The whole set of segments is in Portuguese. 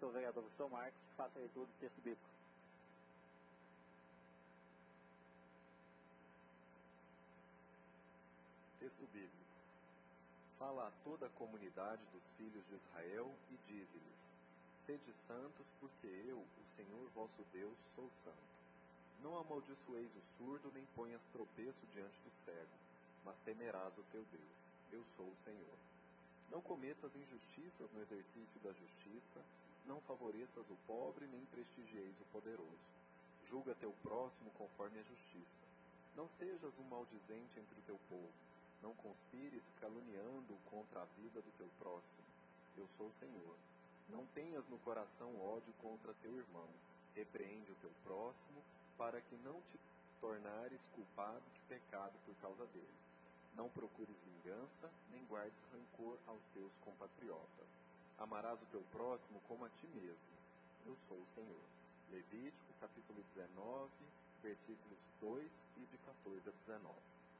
ao vereador Wilson Marques, que faça a leitura do texto bíblico. Texto bíblico. Fala a toda a comunidade dos filhos de Israel e dize-lhes: sede santos, porque eu, o Senhor vosso Deus, sou santo. Não amaldiçoeis o surdo, nem ponhas tropeço diante do cego, mas temerás o teu Deus. Eu sou o Senhor. Não cometas injustiças no exercício da justiça, não favoreças o pobre, nem prestigieis o poderoso. Julga teu próximo conforme a justiça. Não sejas um maldizente entre o teu povo. Não conspires caluniando contra a vida do teu próximo. Eu sou o Senhor. Não tenhas no coração ódio contra teu irmão. Repreende o teu próximo, para que não te tornares culpado de pecado por causa dele. Não procures vingança, nem guardes rancor aos teus compatriotas. Amarás o teu próximo como a ti mesmo. Eu sou o Senhor. Levítico, capítulo 19, versículos 2 e de 14 a 19.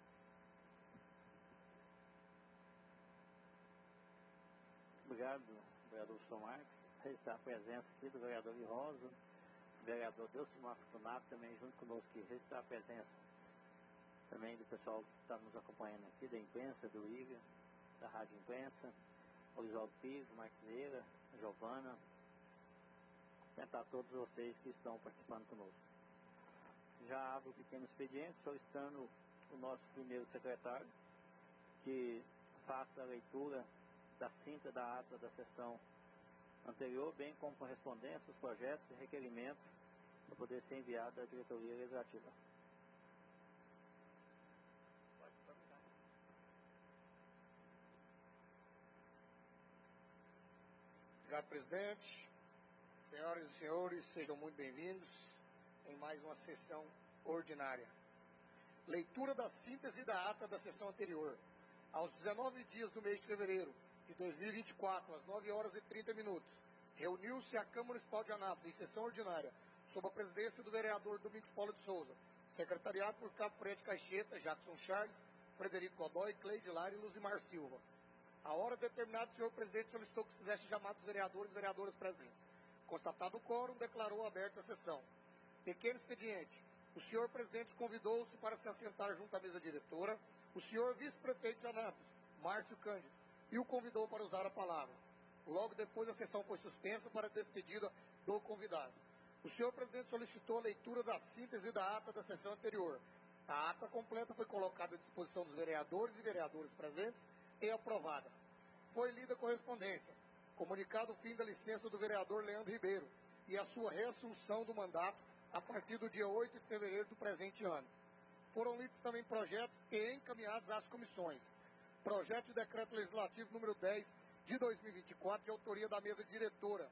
Obrigado, vereador Wilson Marques. Registrar a presença aqui do vereador Rosa, vereador Delcimar Fortunato, também junto conosco aqui. Registrar a presença também do pessoal que está nos acompanhando aqui, da imprensa, do IGA, da Rádio Imprensa, o Oswaldo Pires, o Marcos Vieira, a Giovana, tentar todos vocês que estão participando conosco. Já abro o pequeno expediente, solicitando o nosso primeiro secretário que faça a leitura da cinta da ata da sessão anterior, bem como correspondências, projetos e requerimentos para poder ser enviado à diretoria legislativa. Obrigado, presidente. Senhoras e senhores, sejam muito bem-vindos em mais uma sessão ordinária. Leitura da síntese da ata da sessão anterior. Aos 19 dias do mês de fevereiro de 2024, às 9 horas e 30 minutos, reuniu-se a Câmara Municipal de Anápolis em sessão ordinária, sob a presidência do vereador Domingos Paulo de Souza, secretariado por Cabo Fred Caixeta, Jackson Charles, Frederico Godoy, Cleide Lara e Luzimar Silva. A hora determinada, o senhor presidente solicitou que fizesse chamar os vereadores e vereadoras presentes. Constatado o quórum, declarou aberta a sessão. Pequeno expediente. O senhor presidente convidou-se para se assentar junto à mesa diretora o senhor vice-prefeito de Anápolis, Márcio Cândido, e o convidou para usar a palavra. Logo depois, a sessão foi suspensa para a despedida do convidado. O senhor presidente solicitou a leitura da síntese da ata da sessão anterior. A ata completa foi colocada à disposição dos vereadores e vereadoras presentes e aprovada. Foi lida a correspondência, comunicado o fim da licença do vereador Leandro Ribeiro e a sua reassunção do mandato a partir do dia 8 de fevereiro do presente ano. Foram lidos também projetos e encaminhados às comissões. Projeto de decreto legislativo número 10 de 2024, de autoria da mesa diretora,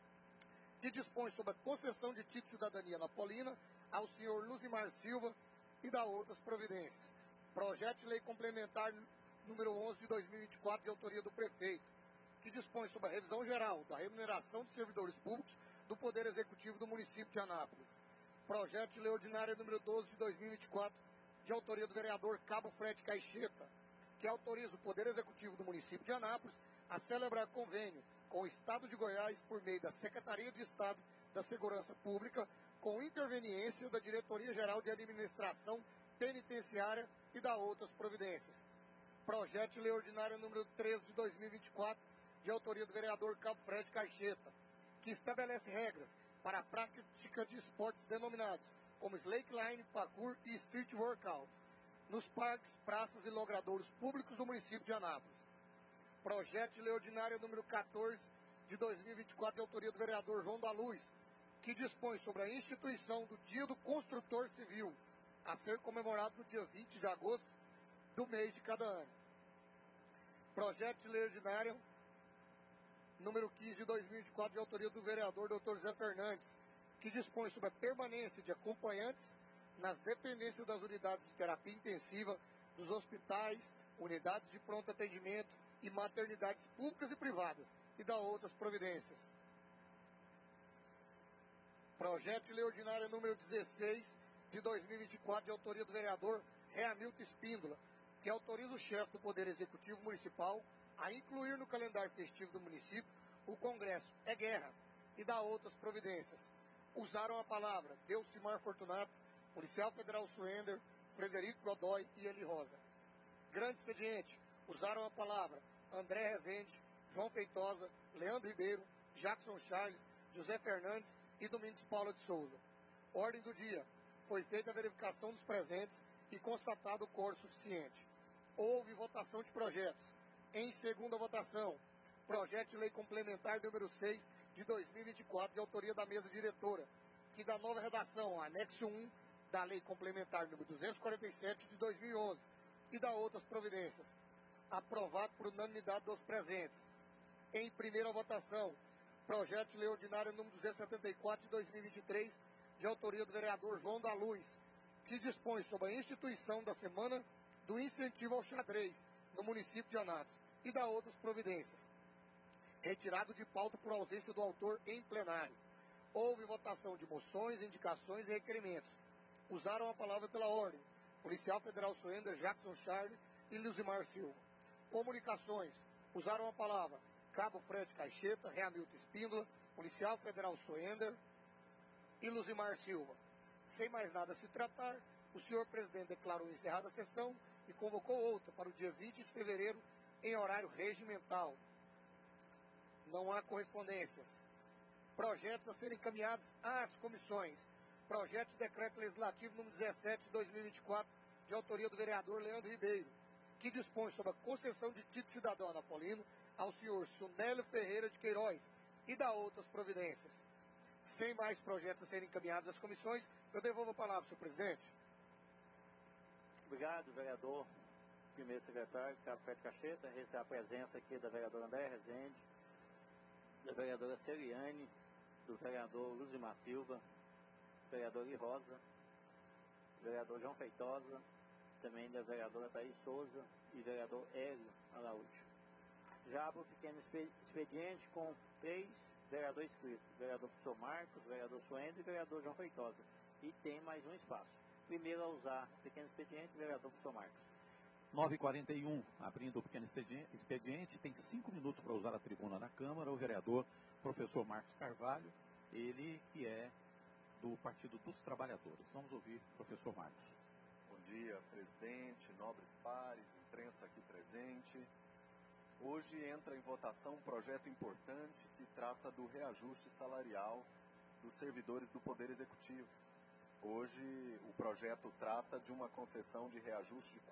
que dispõe sobre a concessão de título de cidadania napolina ao senhor Luzimar Silva e da outras providências. Projeto de lei complementar número 11 de 2024, de autoria do prefeito, que dispõe sobre a revisão geral da remuneração de servidores públicos do Poder Executivo do município de Anápolis. Projeto de lei ordinária número 12 de 2024, de autoria do vereador Cabo Fred Caixeta, que autoriza o Poder Executivo do município de Anápolis a celebrar convênio com o Estado de Goiás por meio da Secretaria de Estado da Segurança Pública, com interveniência da Diretoria Geral de Administração Penitenciária e da outras providências. Projeto de lei ordinária número 13 de 2024, de autoria do vereador Cabo Fred Caixeta, que estabelece regras para a prática de esportes denominados como slackline, parkour e street workout, nos parques, praças e logradouros públicos do município de Anápolis. Projeto de lei ordinária número 14 de 2024, de autoria do vereador João da Luz, que dispõe sobre a instituição do Dia do Construtor Civil, a ser comemorado no dia 20 de agosto do mês de cada ano. Projeto de lei ordinária número 15 de 2024, de autoria do vereador Dr. José Fernandes, que dispõe sobre a permanência de acompanhantes nas dependências das unidades de terapia intensiva, dos hospitais, unidades de pronto atendimento e maternidades públicas e privadas, e da outras providências. Projeto de lei ordinária número 16 de 2024, de autoria do vereador Reamilton Espíndola, que autoriza o chefe do Poder Executivo Municipal a incluir no calendário festivo do município o Congresso É Guerra, e da outras providências. Usaram a palavra Delcimar Fortunato, Policial Federal Suender, Frederico Godoy e Eli Rosa. Grande expediente. Usaram a palavra André Rezende, João Feitosa, Leandro Ribeiro, Jackson Charles, José Fernandes e Domingos Paula de Souza. Ordem do dia. Foi feita a verificação dos presentes e constatado o quórum suficiente. Houve votação de projetos. Em segunda votação, projeto de lei complementar número 6 de 2024, de autoria da mesa diretora, que dá nova redação, anexo 1 da lei complementar número 247 de 2011 e da outras providências. Aprovado por unanimidade dos presentes. Em primeira votação, projeto de lei ordinária número 274 de 2023, de autoria do vereador João da Luz, que dispõe sobre a instituição da Semana do Incentivo ao Xadrez no município de Anápolis e da outras providências. Retirado de pauta por ausência do autor em plenário. Houve votação de moções, indicações e requerimentos. Usaram a palavra pela ordem. Policial Federal Suender, Jackson Charles e Luzimar Silva. Comunicações. Usaram a palavra Cabo Fred Caixeta, Reamilton Espíndola, Policial Federal Suender e Luzimar Silva. Sem mais nada a se tratar, o senhor presidente declarou encerrada a sessão e convocou outra para o dia 20 de fevereiro em horário regimental. Não há correspondências. Projetos a serem encaminhados às comissões. Projeto de decreto legislativo número 17 de 2024, de autoria do vereador Leandro Ribeiro, que dispõe sobre a concessão de título de cidadão anapolino ao senhor Sunélio Ferreira de Queiroz e da outras providências. Sem mais projetos a serem encaminhados às comissões, eu devolvo a palavra, senhor presidente. Obrigado, vereador, primeiro secretário, Cabo Fred Caixeta. Registrar a presença aqui da vereadora André Rezende, da vereadora Celiane, do vereador Luzimar Silva, do vereador Eli Rosa, do vereador João Feitosa, também da vereadora Thaís Souza e vereador Hélio Araújo. Já abro o pequeno expediente com 3 vereadores inscritos, vereador professor Marcos, vereador Suendo e vereador João Feitosa. E tem mais um espaço. Primeiro a usar o pequeno expediente, vereador professor Marcos. 9h41, abrindo o pequeno expediente, tem 5 minutos para usar a tribuna na Câmara, o vereador professor Marcos Carvalho, ele que é do Partido dos Trabalhadores. Vamos ouvir o professor Marcos. Bom dia, presidente, nobres pares, imprensa aqui presente. Hoje entra em votação um projeto importante que trata do reajuste salarial dos servidores do Poder Executivo. Hoje o projeto trata de uma concessão de reajuste de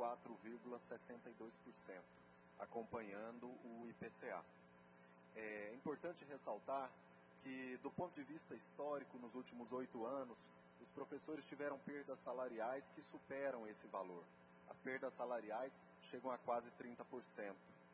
4,62%, acompanhando o IPCA. É importante ressaltar que, do ponto de vista histórico, nos últimos 8 anos, os professores tiveram perdas salariais que superam esse valor. As perdas salariais chegam a quase 30%.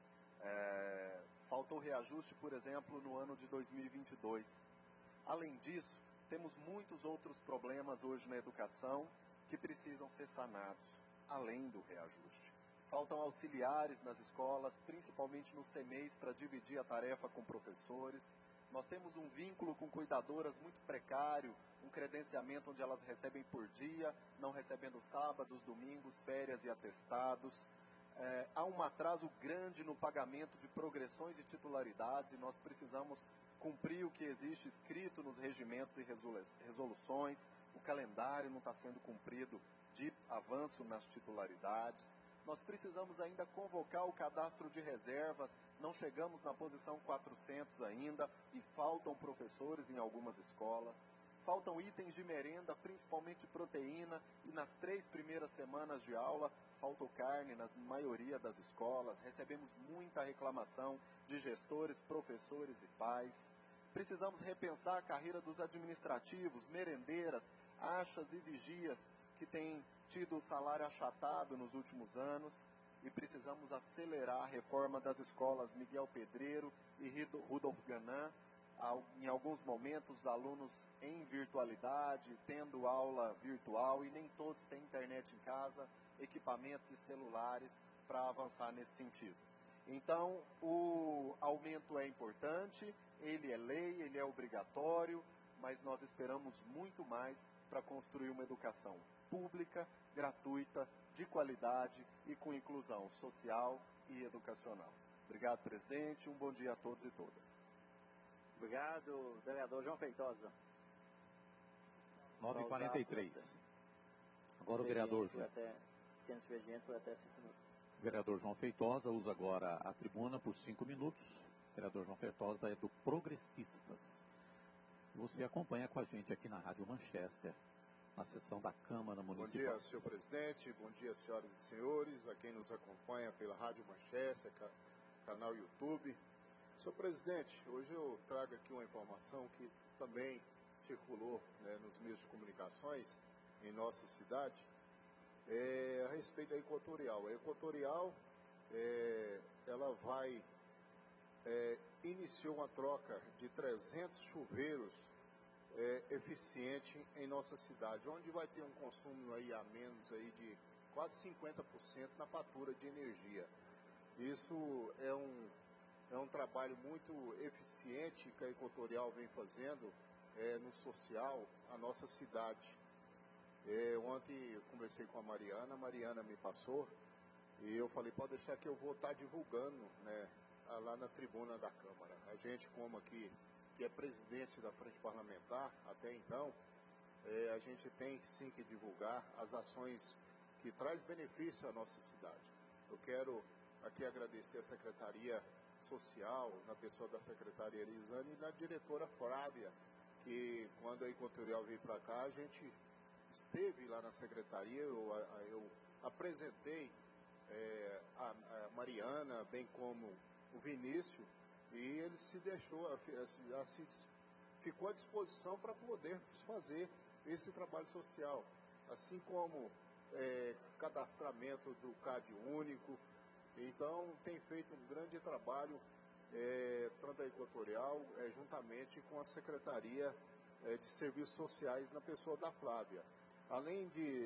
Faltou reajuste, por exemplo, no ano de 2022. Além disso, temos muitos outros problemas hoje na educação que precisam ser sanados, além do reajuste. Faltam auxiliares nas escolas, principalmente no CEMEIS, para dividir a tarefa com professores. Nós temos um vínculo com cuidadoras muito precário, um credenciamento onde elas recebem por dia, não recebendo sábados, domingos, férias e atestados. Há um atraso grande no pagamento de progressões e titularidades e nós precisamos cumprir o que existe escrito nos regimentos e resoluções. O calendário não está sendo cumprido de avanço nas titularidades. Nós precisamos ainda convocar o cadastro de reservas, não chegamos na posição 400 ainda e faltam professores em algumas escolas. Faltam itens de merenda, principalmente proteína, e nas 3 primeiras semanas de aula faltou carne na maioria das escolas. Recebemos muita reclamação de gestores, professores e pais. Precisamos repensar a carreira dos administrativos, merendeiras, achas e vigias que têm tido o salário achatado nos últimos anos, e precisamos acelerar a reforma das escolas Miguel Pedreiro e Rudolf Ganan. Em alguns momentos, os alunos em virtualidade, tendo aula virtual, e nem todos têm internet em casa, equipamentos e celulares para avançar nesse sentido. Então, o aumento é importante, ele é lei, ele é obrigatório, mas nós esperamos muito mais para construir uma educação pública, gratuita, de qualidade e com inclusão social e educacional. Obrigado, presidente. Um bom dia a todos e todas. Obrigado, vereador João Feitosa. 9h43. Agora o vereador Vereador João Feitosa usa agora a tribuna por 5 minutos. O vereador João Feitosa é do Progressistas. Você acompanha com a gente aqui na Rádio Manchester, na sessão da Câmara Municipal. Bom dia, senhor presidente. Bom dia, senhoras e senhores, a quem nos acompanha pela Rádio Manchester, canal YouTube. Senhor presidente, hoje eu trago aqui uma informação que também circulou, né, nos meios de comunicações em nossa cidade, a respeito da Equatorial. A Equatorial, ela iniciou uma troca de 300 chuveiros eficiente em nossa cidade, onde vai ter um consumo aí a menos aí de quase 50% na fatura de energia. Isso é um trabalho muito eficiente que a Equatorial vem fazendo no social, a nossa cidade. Ontem eu conversei com a Mariana me passou, e eu falei, pode deixar que eu vou estar divulgando, né, lá na tribuna da Câmara. A gente, como aqui, que é presidente da Frente Parlamentar, até então, a gente tem sim que divulgar as ações que traz benefício à nossa cidade. Eu quero aqui agradecer a Secretaria Social, na pessoa da secretária Elisane e da diretora Flávia, que quando a Equatorial veio para cá, a gente esteve lá na secretaria, eu apresentei a Mariana, bem como o Vinícius, e ele se deixou, ficou à disposição para poder fazer esse trabalho social, assim como cadastramento do CAD único. Então tem feito um grande trabalho tanto a Equatorial, juntamente com a Secretaria de Serviços Sociais na pessoa da Flávia. Além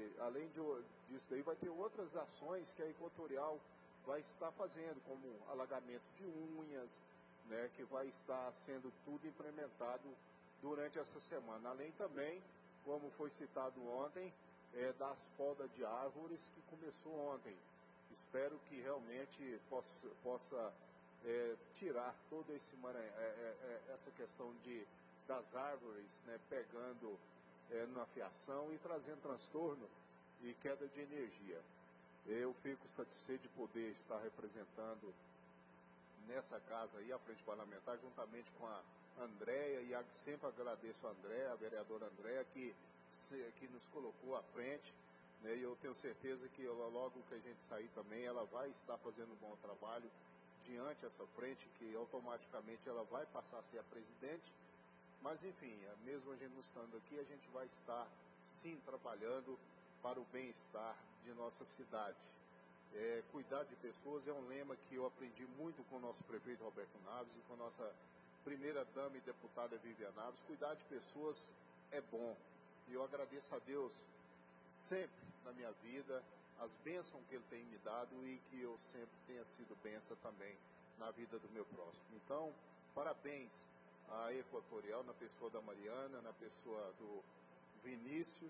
disso daí, vai ter outras ações que a Equatorial vai estar fazendo, como alagamento de unhas, né, que vai estar sendo tudo implementado durante essa semana. Além também, como foi citado ontem, das podas de árvores que começou ontem. Espero que realmente possa tirar toda essa questão das árvores, né, pegando na fiação e trazendo transtorno e queda de energia. Eu fico satisfeito de poder estar representando nessa casa aí a Frente Parlamentar, juntamente com a Andréia, e sempre agradeço a Andréia, a vereadora Andréia, que nos colocou à frente, né, e eu tenho certeza que logo que a gente sair também, ela vai estar fazendo um bom trabalho diante dessa frente, que automaticamente ela vai passar a ser a presidente. Mas enfim, mesmo a gente não estando aqui, a gente vai estar sim trabalhando para o bem-estar de nossa cidade. Cuidar de pessoas é um lema que eu aprendi muito com o nosso prefeito Roberto Naves e com a nossa primeira dama e deputada Vivian Naves. Cuidar de pessoas é bom. E eu agradeço a Deus sempre na minha vida as bênçãos que Ele tem me dado e que eu sempre tenha sido bênção também na vida do meu próximo. Então, parabéns à Equatorial, na pessoa da Mariana, na pessoa do Vinícius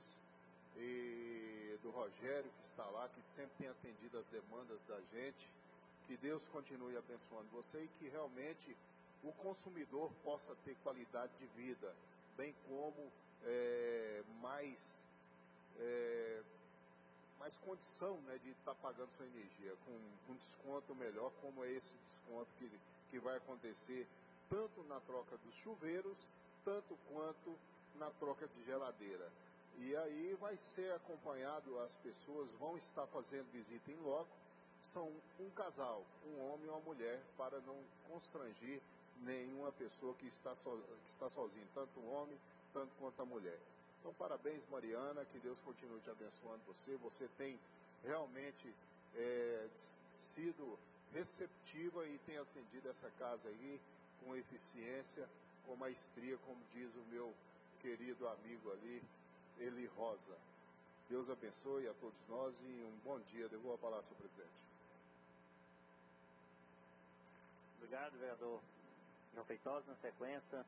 e do Rogério, que está lá, que sempre tem atendido as demandas da gente. Que Deus continue abençoando você e que realmente o consumidor possa ter qualidade de vida, bem como mais condição, né, de estar pagando sua energia, com um desconto melhor, como é esse desconto que vai acontecer tanto na troca dos chuveiros, tanto quanto na troca de geladeira. E aí vai ser acompanhado, as pessoas vão estar fazendo visita em loco, são um casal, um homem e uma mulher, para não constrangir nenhuma pessoa que está sozinha, tanto o homem, tanto quanto a mulher. Então, parabéns, Mariana, que Deus continue te abençoando você tem realmente sido receptiva e tem atendido essa casa aí com eficiência, com maestria, como diz o meu querido amigo ali, Eli Rosa. Deus abençoe a todos nós e um bom dia. Devolvo a palavra, senhor presidente. Obrigado, vereador João Feitosa. Na sequência,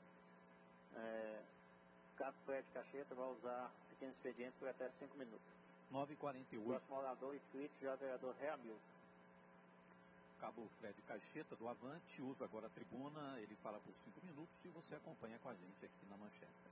Caso Fred Cacheta vai usar pequeno expediente por até 5 minutos. 9h48. Próximo orador inscrito já é o vereador Reamilton. Cabo Fred Caixeta, do Avante, usa agora a tribuna, ele fala por 5 minutos e você acompanha com a gente aqui na manchete.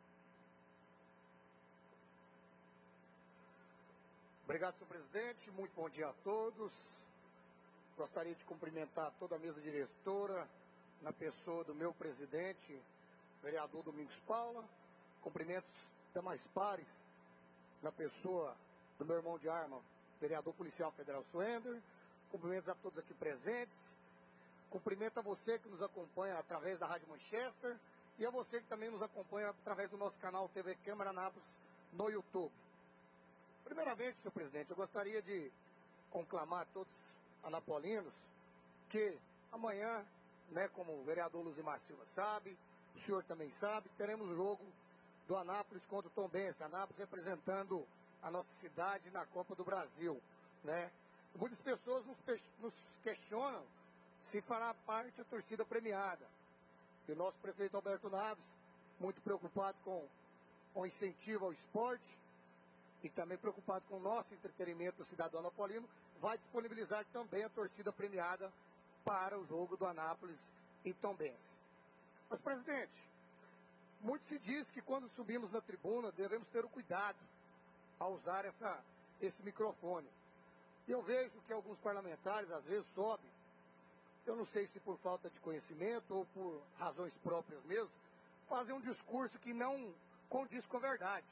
Obrigado, senhor presidente. Muito bom dia a todos. Gostaria de cumprimentar toda a mesa diretora, na pessoa do meu presidente, vereador Domingos Paula. Cumprimentos demais pares, na pessoa do meu irmão de arma, vereador policial federal Suender. Cumprimentos a todos aqui presentes. Cumprimento a você que nos acompanha através da Rádio Manchester e a você que também nos acompanha através do nosso canal TV Câmara Anápolis no YouTube. Primeiramente, senhor presidente, eu gostaria de conclamar a todos anapolinos que amanhã, como o vereador Luzimar Silva sabe, o senhor também sabe, teremos o jogo do Anápolis contra o Tombense, Anápolis representando a nossa cidade na Copa do Brasil, Muitas pessoas nos questionam se fará parte da torcida premiada. E o nosso prefeito Alberto Naves, muito preocupado com o incentivo ao esporte e também preocupado com o nosso entretenimento do cidadão anapolino, vai disponibilizar também a torcida premiada para o jogo do Anápolis e Tombense. Mas, presidente, muito se diz que quando subimos na tribuna devemos ter o cuidado ao usar esse microfone. Eu vejo que alguns parlamentares às vezes sobem, eu não sei se por falta de conhecimento ou por razões próprias mesmo, fazem um discurso que não condiz com a verdade.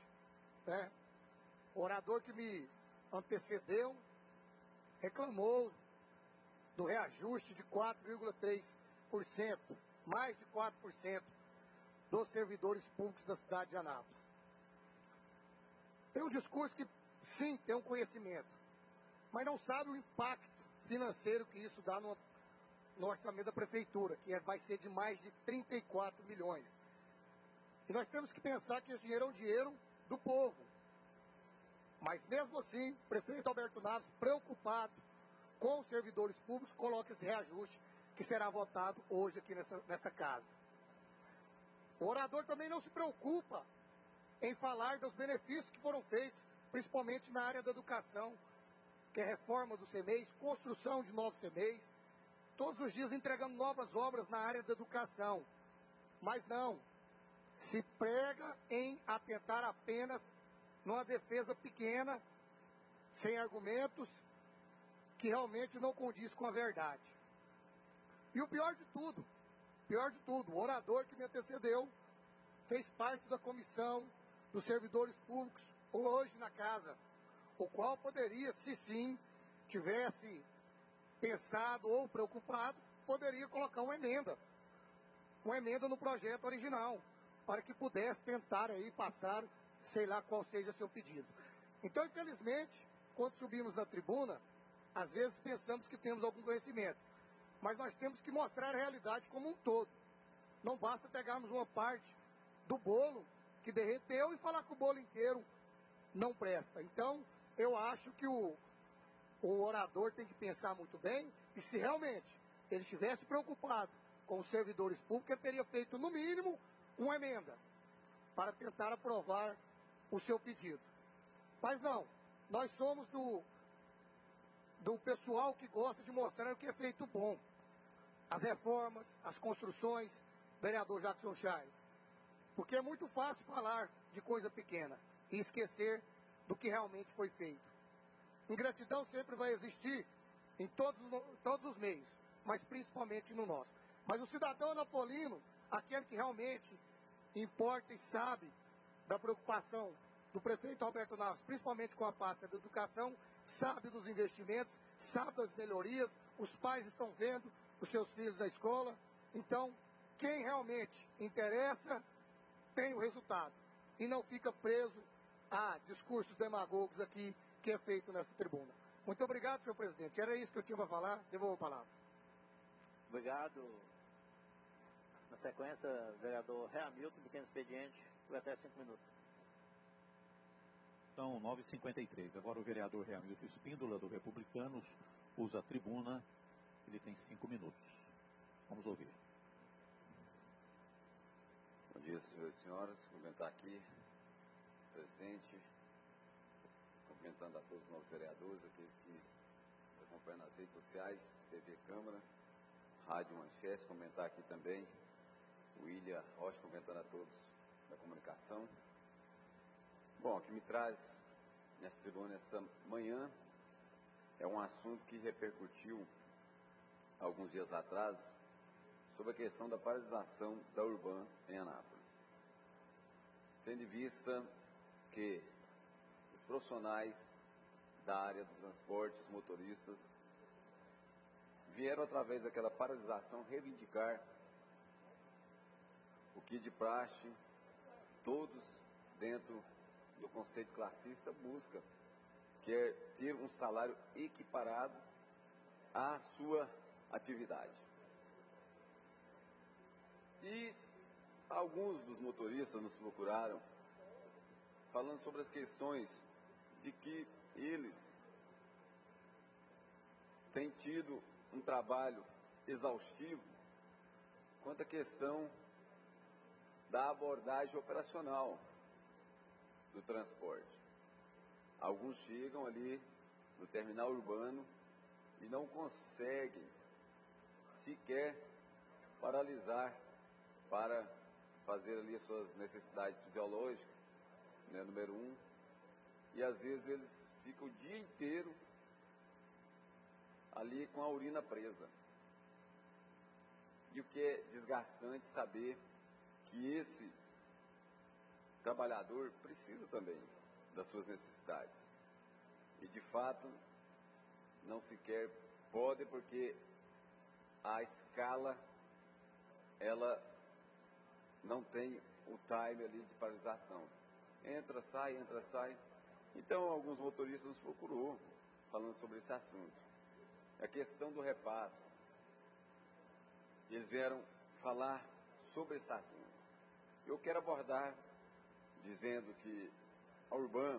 O orador que me antecedeu reclamou do reajuste de 4,3%, mais de 4% dos servidores públicos da cidade de Anápolis. Tem um discurso que, sim, tem um conhecimento, mas não sabe o impacto financeiro que isso dá no orçamento da prefeitura, que vai ser de mais de 34 milhões. E nós temos que pensar que esse dinheiro é um dinheiro do povo. Mas mesmo assim, o prefeito Alberto Naves, preocupado com os servidores públicos, coloca esse reajuste que será votado hoje aqui nessa casa. O orador também não se preocupa em falar dos benefícios que foram feitos, principalmente na área da educação, que é reforma do CEMEIS, construção de novos CEMEIS, todos os dias entregando novas obras na área da educação. Mas não, se prega em atentar apenas numa defesa pequena, sem argumentos, que realmente não condiz com a verdade. E o pior de tudo, o orador que me antecedeu fez parte da comissão dos servidores públicos hoje na casa, o qual poderia, se sim, tivesse pensado ou preocupado, poderia colocar uma emenda no projeto original, para que pudesse tentar aí passar, sei lá qual seja seu pedido. Então, infelizmente, quando subimos na tribuna, às vezes pensamos que temos algum conhecimento, mas nós temos que mostrar a realidade como um todo. Não basta pegarmos uma parte do bolo que derreteu e falar que o bolo inteiro não presta. Então, eu acho que o orador tem que pensar muito bem, e se realmente ele estivesse preocupado com os servidores públicos, ele teria feito, no mínimo, uma emenda para tentar aprovar o seu pedido. Mas não, nós somos do pessoal que gosta de mostrar o que é feito bom. As reformas, as construções, vereador Jackson Chaves. Porque é muito fácil falar de coisa pequena e esquecer do que realmente foi feito. Ingratidão sempre vai existir em todos os meios, mas principalmente no nosso. Mas o cidadão anapolino, aquele que realmente importa e sabe da preocupação do prefeito Alberto Naves, principalmente com a pasta da educação, sabe dos investimentos, sabe das melhorias, os pais estão vendo os seus filhos na escola. Então, quem realmente interessa tem o resultado e não fica preso a discursos demagogos aqui que é feito nessa tribuna. Muito obrigado, senhor presidente. Era isso que eu tinha para falar. Devolvo a palavra. Obrigado. Na sequência, vereador Hamilton, pequeno expediente, por até 5 minutos. Então, 9h53. Agora o vereador Hamilton Espíndola, do Republicanos, usa a tribuna. Ele tem 5 minutos. Vamos ouvir. Bom dia, senhores e senhoras. Cumprimentar aqui o presidente, cumprimentando a todos os nossos vereadores, aqueles que acompanhando nas redes sociais, TV Câmara, Rádio Manchete, comentar aqui também, o William Rocha comentando a todos da comunicação. Bom, o que me traz nessa tribuna essa manhã é um assunto que repercutiu alguns dias atrás sobre a questão da paralisação da Urban em Anápolis. Tendo em vista que os profissionais da área do transporte, os motoristas, vieram através daquela paralisação reivindicar o que de praxe todos dentro do conceito classista busca, que é ter um salário equiparado à sua atividade. E alguns dos motoristas nos procuraram falando sobre as questões de que eles têm tido um trabalho exaustivo quanto à questão da abordagem operacional do transporte. Alguns chegam ali no terminal urbano e não conseguem sequer paralisar para fazer ali as suas necessidades fisiológicas, né, número 1, e às vezes eles ficam o dia inteiro ali com a urina presa. E o que é desgastante saber que esse trabalhador precisa também das suas necessidades. E de fato não sequer pode, porque a escala ela não tem o time ali de paralisação. Entra, sai, entra, sai. Então alguns motoristas nos procurou falando sobre esse assunto. A questão do repasse. Eles vieram falar sobre esse assunto. Eu quero abordar dizendo que a Urban,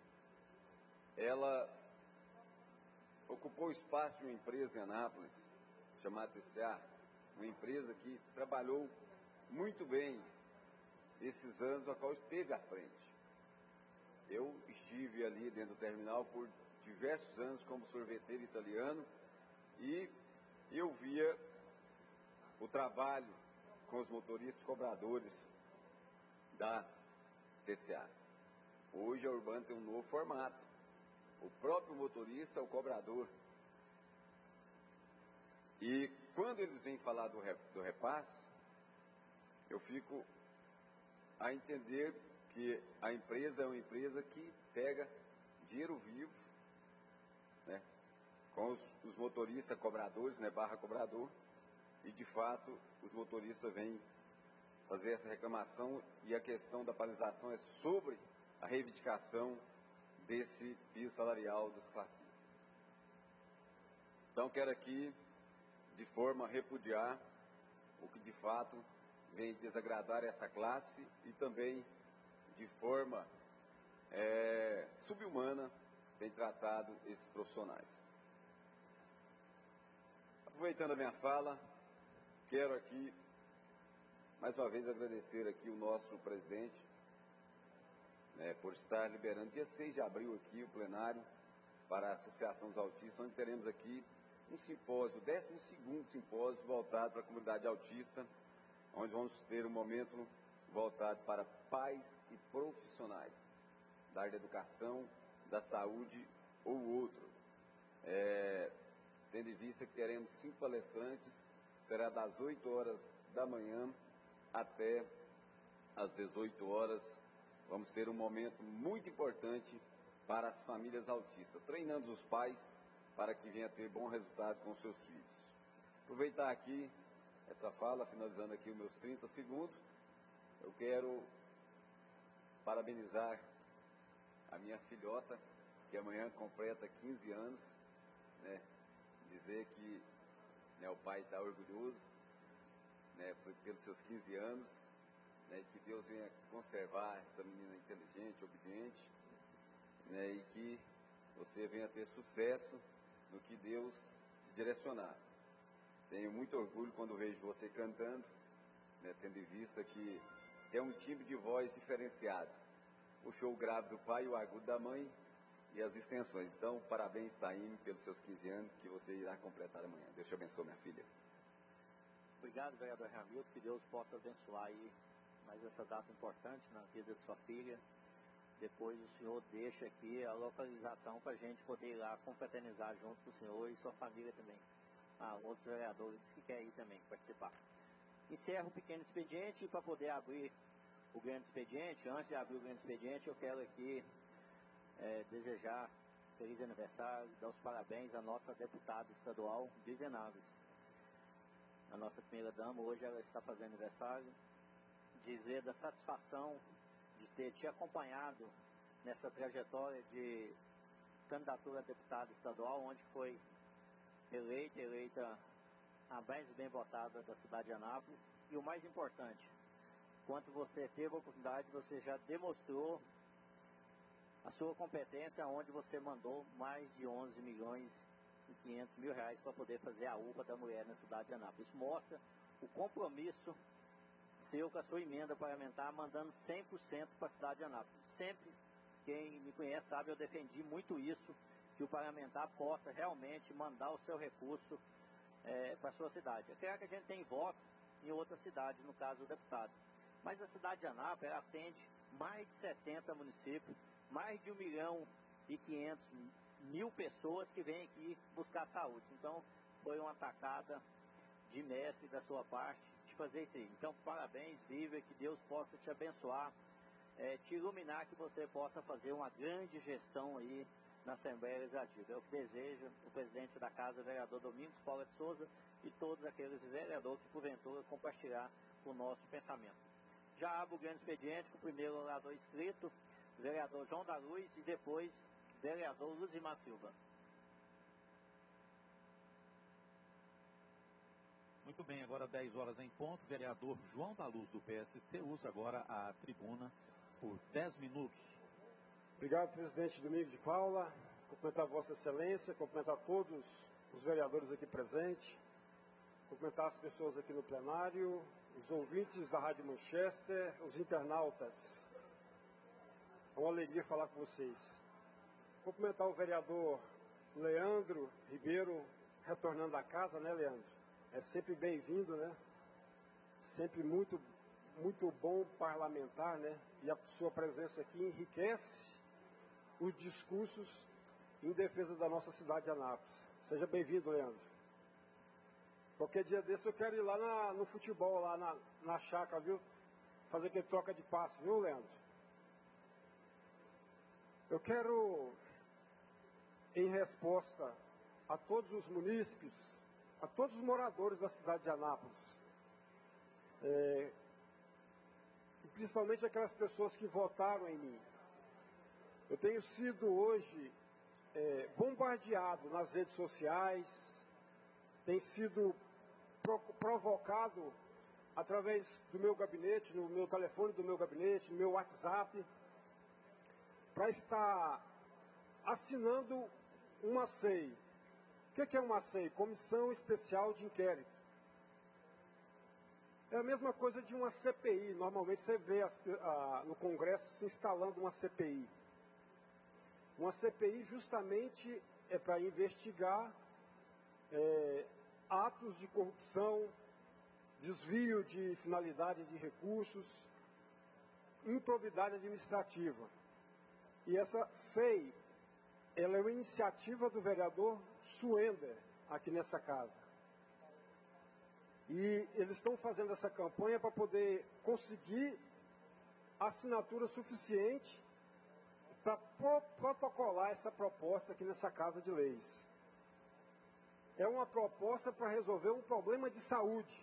ela ocupou o espaço de uma empresa em Anápolis, chamada TCA, uma empresa que trabalhou muito bem esses anos a qual esteve à frente. Eu estive ali dentro do terminal por diversos anos como sorveteiro italiano e eu via o trabalho com os motoristas cobradores da TCA. Hoje a Urban tem um novo formato. O próprio motorista é o cobrador. E quando eles vêm falar do repasse, eu fico a entender que a empresa é uma empresa que pega dinheiro vivo, né, com os motoristas cobradores, né, barra cobrador, e de fato os motoristas vêm fazer essa reclamação e a questão da paralisação é sobre a reivindicação desse piso salarial dos classistas. Então quero aqui de forma a repudiar o que de fato vem desagradar essa classe e também de forma subhumana tem tratado esses profissionais. Aproveitando a minha fala, quero aqui mais uma vez agradecer aqui o nosso presidente, né, por estar liberando dia 6 de abril aqui o plenário para a Associação dos Autistas, onde teremos aqui um simpósio, o 12º simpósio voltado para a comunidade autista, onde vamos ter um momento voltado para pais e profissionais da área da educação, da saúde ou outro. Tendo em vista que teremos 5 palestrantes, será das 8 horas da manhã até às 18 horas. Vamos ter um momento muito importante para as famílias autistas, treinando os pais para que venham a ter bom resultado com seus filhos. Aproveitar aqui essa fala, finalizando aqui os meus 30 segundos, eu quero parabenizar a minha filhota, que amanhã completa 15 anos, né, dizer que, né, o pai está orgulhoso, né, pelos seus 15 anos, né, que Deus venha conservar essa menina inteligente, obediente, né, e que você venha ter sucesso no que Deus te direcionar. Tenho muito orgulho quando vejo você cantando, né, tendo em vista que é um timbre de voz diferenciado. Puxou o grave do pai e o agudo da mãe, e as extensões. Então, parabéns, Taime, pelos seus 15 anos que você irá completar amanhã. Deus te abençoe, minha filha. Obrigado, vereador Ramilton, que Deus possa abençoar aí mais essa data importante na vida de sua filha. Depois o senhor deixa aqui a localização para a gente poder ir lá confraternizar junto com o senhor e sua família também. Outros vereadores que querem ir também participar. Encerro o pequeno expediente e para poder abrir o grande expediente, antes de abrir o grande expediente, eu quero aqui desejar feliz aniversário, dar os parabéns à nossa deputada estadual, Vivian Alves. A nossa primeira dama, hoje ela está fazendo aniversário. Dizer da satisfação de ter te acompanhado nessa trajetória de candidatura a deputada estadual, onde foi eleita a mais bem votada da cidade de Anápolis. E o mais importante, quando você teve a oportunidade, você já demonstrou a sua competência, onde você mandou mais de 11 milhões e 500 mil reais para poder fazer a UPA da mulher na cidade de Anápolis. Isso mostra o compromisso seu com a sua emenda parlamentar, mandando 100% para a cidade de Anápolis. Sempre, quem me conhece sabe, eu defendi muito isso, que o parlamentar possa realmente mandar o seu recurso para a sua cidade. É claro que a gente tem voto em outras cidades, no caso do deputado. Mas a cidade de Anápolis, ela atende mais de 70 municípios, mais de 1.500.000 pessoas que vêm aqui buscar saúde. Então, foi uma atacada de mestre da sua parte de fazer isso aí. Então, parabéns, Vivian, que Deus possa te abençoar, te iluminar, que você possa fazer uma grande gestão aí na Assembleia Legislativa. É o que deseja o presidente da Casa, o vereador Domingos Paula de Souza, e todos aqueles vereadores que, porventura, compartilhar o nosso pensamento. Já abro o grande expediente com o primeiro orador inscrito, vereador João da Luz, e depois vereador Luzimar Silva. Muito bem, agora 10 horas em ponto, vereador João da Luz do PSC usa agora a tribuna por 10 minutos. Obrigado, presidente Domingos de Paula. Cumprimentar Vossa Excelência, cumprimentar todos os vereadores aqui presentes, cumprimentar as pessoas aqui no plenário, os ouvintes da Rádio Manchester, os internautas. É uma alegria falar com vocês. Cumprimentar o vereador Leandro Ribeiro, retornando à casa, né, Leandro? É sempre bem-vindo, né? Sempre muito bom parlamentar, né? E a sua presença aqui enriquece os discursos em defesa da nossa cidade de Anápolis. Seja bem-vindo, Leandro. Qualquer dia desse eu quero ir lá no futebol, lá na chácara, viu? Fazer aquele troca de passe, viu, Leandro? Eu quero, em resposta a todos os munícipes, a todos os moradores da cidade de Anápolis, e principalmente aquelas pessoas que votaram em mim. Eu tenho sido hoje bombardeado nas redes sociais, tem sido provocado através do meu gabinete, no meu telefone do meu gabinete, no meu WhatsApp, para estar assinando uma SEI. O que é uma SEI? Comissão Especial de Inquérito. É a mesma coisa de uma CPI. Normalmente você vê no Congresso se instalando uma CPI. Uma CPI justamente é para investigar atos de corrupção, desvio de finalidade de recursos, improbidade administrativa. E essa SEI, ela é uma iniciativa do vereador Suender, aqui nessa casa. E eles estão fazendo essa campanha para poder conseguir assinatura suficiente para protocolar essa proposta aqui nessa Casa de Leis. É uma proposta para resolver um problema de saúde.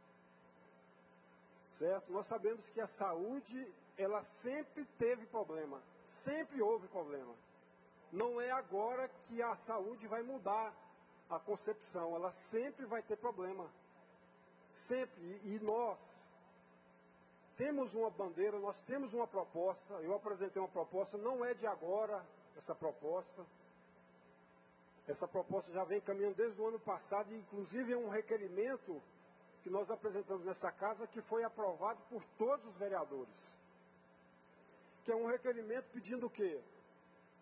Certo? Nós sabemos que a saúde, ela sempre teve problema. Sempre houve problema. Não é agora que a saúde vai mudar a concepção. Ela sempre vai ter problema. Sempre. E nós temos uma bandeira, nós temos uma proposta. Eu apresentei uma proposta, não é de agora essa proposta. Essa proposta já vem caminhando desde o ano passado, e inclusive é um requerimento que nós apresentamos nessa casa, que foi aprovado por todos os vereadores. Que é um requerimento pedindo o quê?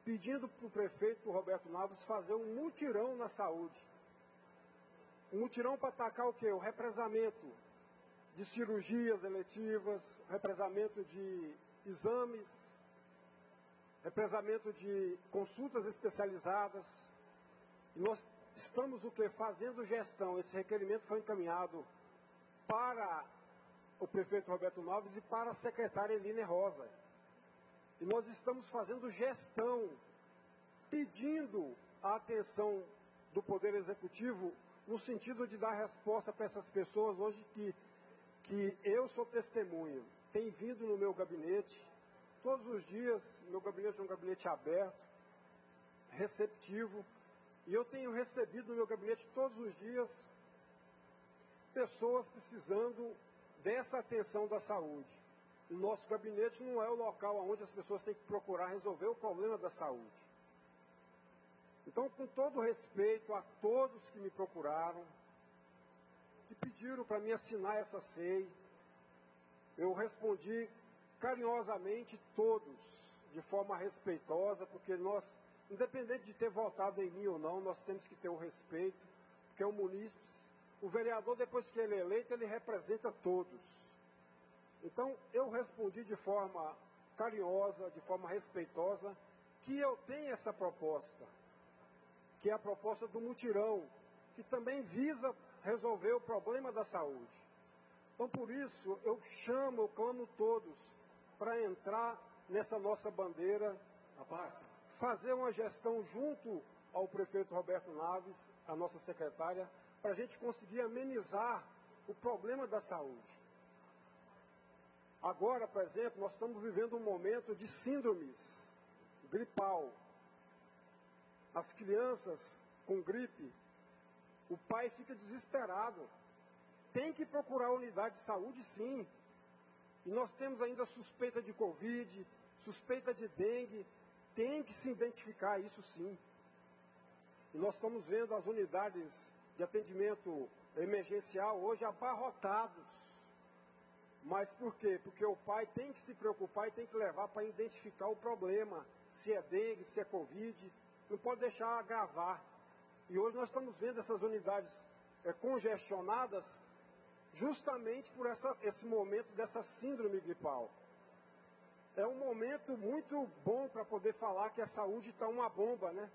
pedindo para o prefeito Roberto Naves fazer um mutirão na saúde. Um mutirão para atacar o quê? O represamento de cirurgias eletivas, represamento de exames, represamento de consultas especializadas. E nós estamos o quê? Fazendo gestão. Esse requerimento foi encaminhado para o prefeito Roberto Naves e para a secretária Eline Rosa. E nós estamos fazendo gestão, pedindo a atenção do Poder Executivo no sentido de dar resposta para essas pessoas hoje que eu sou testemunho. Tem vindo no meu gabinete, todos os dias, meu gabinete é um gabinete aberto, receptivo, e eu tenho recebido no meu gabinete todos os dias pessoas precisando dessa atenção da saúde. O nosso gabinete não é o local onde as pessoas têm que procurar resolver o problema da saúde. Então, com todo respeito a todos que me procuraram, que pediram para mim assinar essa SEI, eu respondi carinhosamente todos, de forma respeitosa, porque nós, independente de ter votado em mim ou não, nós temos que ter o respeito, porque o munícipe, o vereador, depois que ele é eleito, ele representa todos. Então, eu respondi de forma carinhosa, de forma respeitosa, que eu tenho essa proposta, que é a proposta do mutirão, que também visa resolver o problema da saúde. Então, por isso, eu clamo todos para entrar nessa nossa bandeira, fazer uma gestão junto ao prefeito Roberto Naves, a nossa secretária, para a gente conseguir amenizar o problema da saúde. Agora, por exemplo, nós estamos vivendo um momento de síndromes gripal. As crianças com gripe, o pai fica desesperado. Tem que procurar a unidade de saúde, sim. E nós temos ainda suspeita de Covid, suspeita de dengue. Tem que se identificar isso, sim. E nós estamos vendo as unidades de atendimento emergencial hoje abarrotados. Mas por quê? Porque o pai tem que se preocupar e tem que levar para identificar o problema. Se é dengue, se é Covid, não pode deixar agravar. E hoje nós estamos vendo essas unidades congestionadas justamente por esse momento dessa síndrome gripal. É um momento muito bom para poder falar que a saúde está uma bomba, né?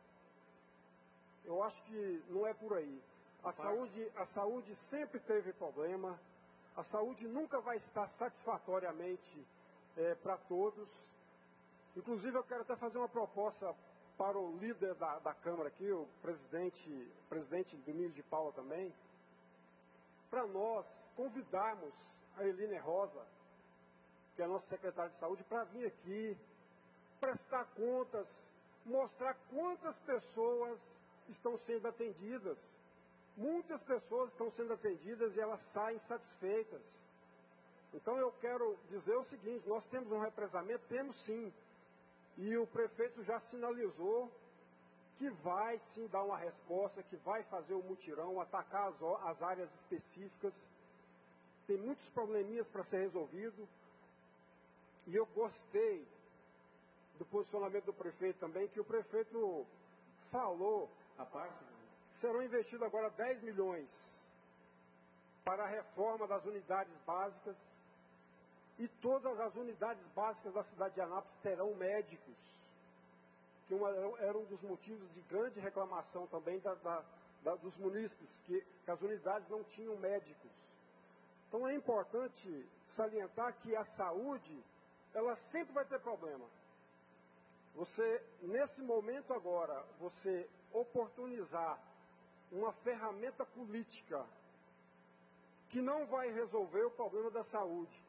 Eu acho que não é por aí. A saúde sempre teve problema. A saúde nunca vai estar satisfatoriamente para todos. Inclusive, eu quero até fazer uma proposta para o líder da Câmara aqui, o presidente Domingos de Paula também, para nós convidarmos a Eline Rosa, que é a nossa secretária de saúde, para vir aqui, prestar contas, mostrar quantas pessoas estão sendo atendidas. Muitas pessoas estão sendo atendidas e elas saem satisfeitas. Então eu quero dizer o seguinte, nós temos um represamento? Temos sim. E o prefeito já sinalizou que vai sim dar uma resposta, que vai fazer o mutirão, atacar as áreas específicas. Tem muitos probleminhas para ser resolvido. E eu gostei do posicionamento do prefeito também, que o prefeito falou, serão investidos agora 10 milhões para a reforma das unidades básicas, e todas as unidades básicas da cidade de Anápolis terão médicos, que era um dos motivos de grande reclamação também dos munícipes, que as unidades não tinham médicos. Então é importante salientar que a saúde, ela sempre vai ter problema. Você, nesse momento agora, você oportunizar uma ferramenta política que não vai resolver o problema da saúde.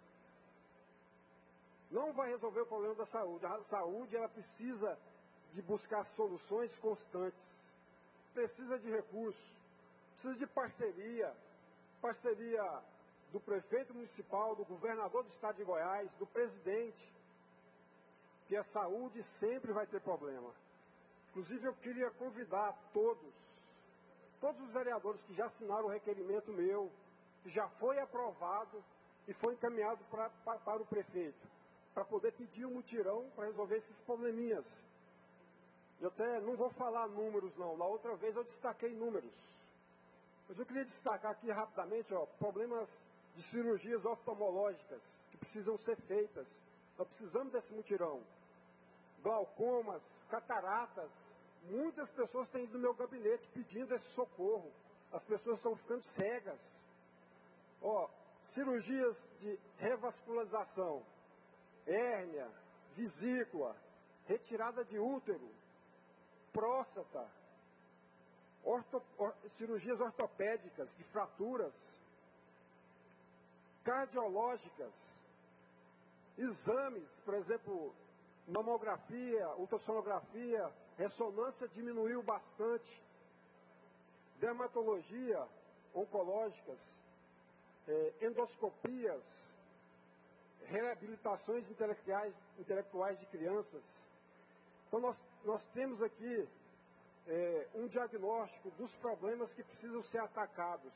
Não vai resolver o problema da saúde. A saúde, ela precisa de buscar soluções constantes. Precisa de recursos. Precisa de parceria. Parceria do prefeito municipal, do governador do estado de Goiás, do presidente. Que a saúde sempre vai ter problema. Inclusive, eu queria convidar todos os vereadores que já assinaram o requerimento meu, que já foi aprovado e foi encaminhado para o prefeito, para poder pedir um mutirão para resolver esses probleminhas. Eu até não vou falar números não, na outra vez eu destaquei números. Mas eu queria destacar aqui rapidamente, problemas de cirurgias oftalmológicas que precisam ser feitas. Nós precisamos desse mutirão. Glaucomas, cataratas. Muitas pessoas têm ido no meu gabinete pedindo esse socorro. As pessoas estão ficando cegas. Cirurgias de revascularização, hérnia, vesícula, retirada de útero, próstata, cirurgias ortopédicas de fraturas, cardiológicas, exames, por exemplo, mamografia, ultrassonografia, ressonância diminuiu bastante, dermatologia, oncológicas, endoscopias, reabilitações intelectuais de crianças. Então nós temos aqui um diagnóstico dos problemas que precisam ser atacados.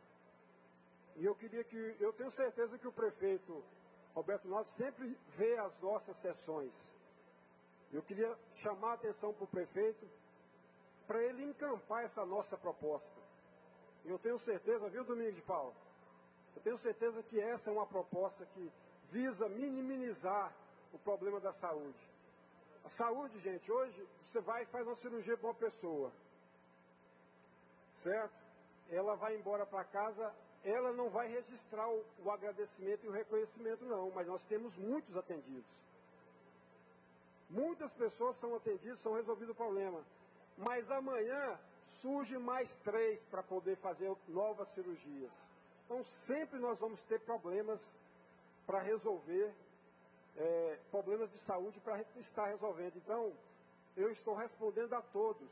E eu tenho certeza que o prefeito Roberto Naves sempre vê as nossas sessões. Eu queria chamar a atenção para o prefeito para ele encampar essa nossa proposta. E eu tenho certeza, viu, Domingos de Paula? Eu tenho certeza que essa é uma proposta que visa minimizar o problema da saúde. A saúde, gente, hoje você vai e faz uma cirurgia para uma pessoa, certo? Ela vai embora para casa, ela não vai registrar o agradecimento e o reconhecimento não, mas nós temos muitos atendidos. Muitas pessoas são atendidas, são resolvido o problema. Mas amanhã surge mais 3 para poder fazer novas cirurgias. Então sempre nós vamos ter problemas para resolver, problemas de saúde para estar resolvendo. Então, eu estou respondendo a todos.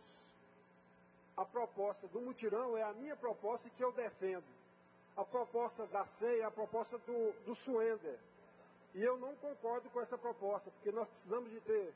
A proposta do mutirão é a minha proposta e que eu defendo. A proposta da CEI é a proposta do Suender. E eu não concordo com essa proposta, porque nós precisamos de ter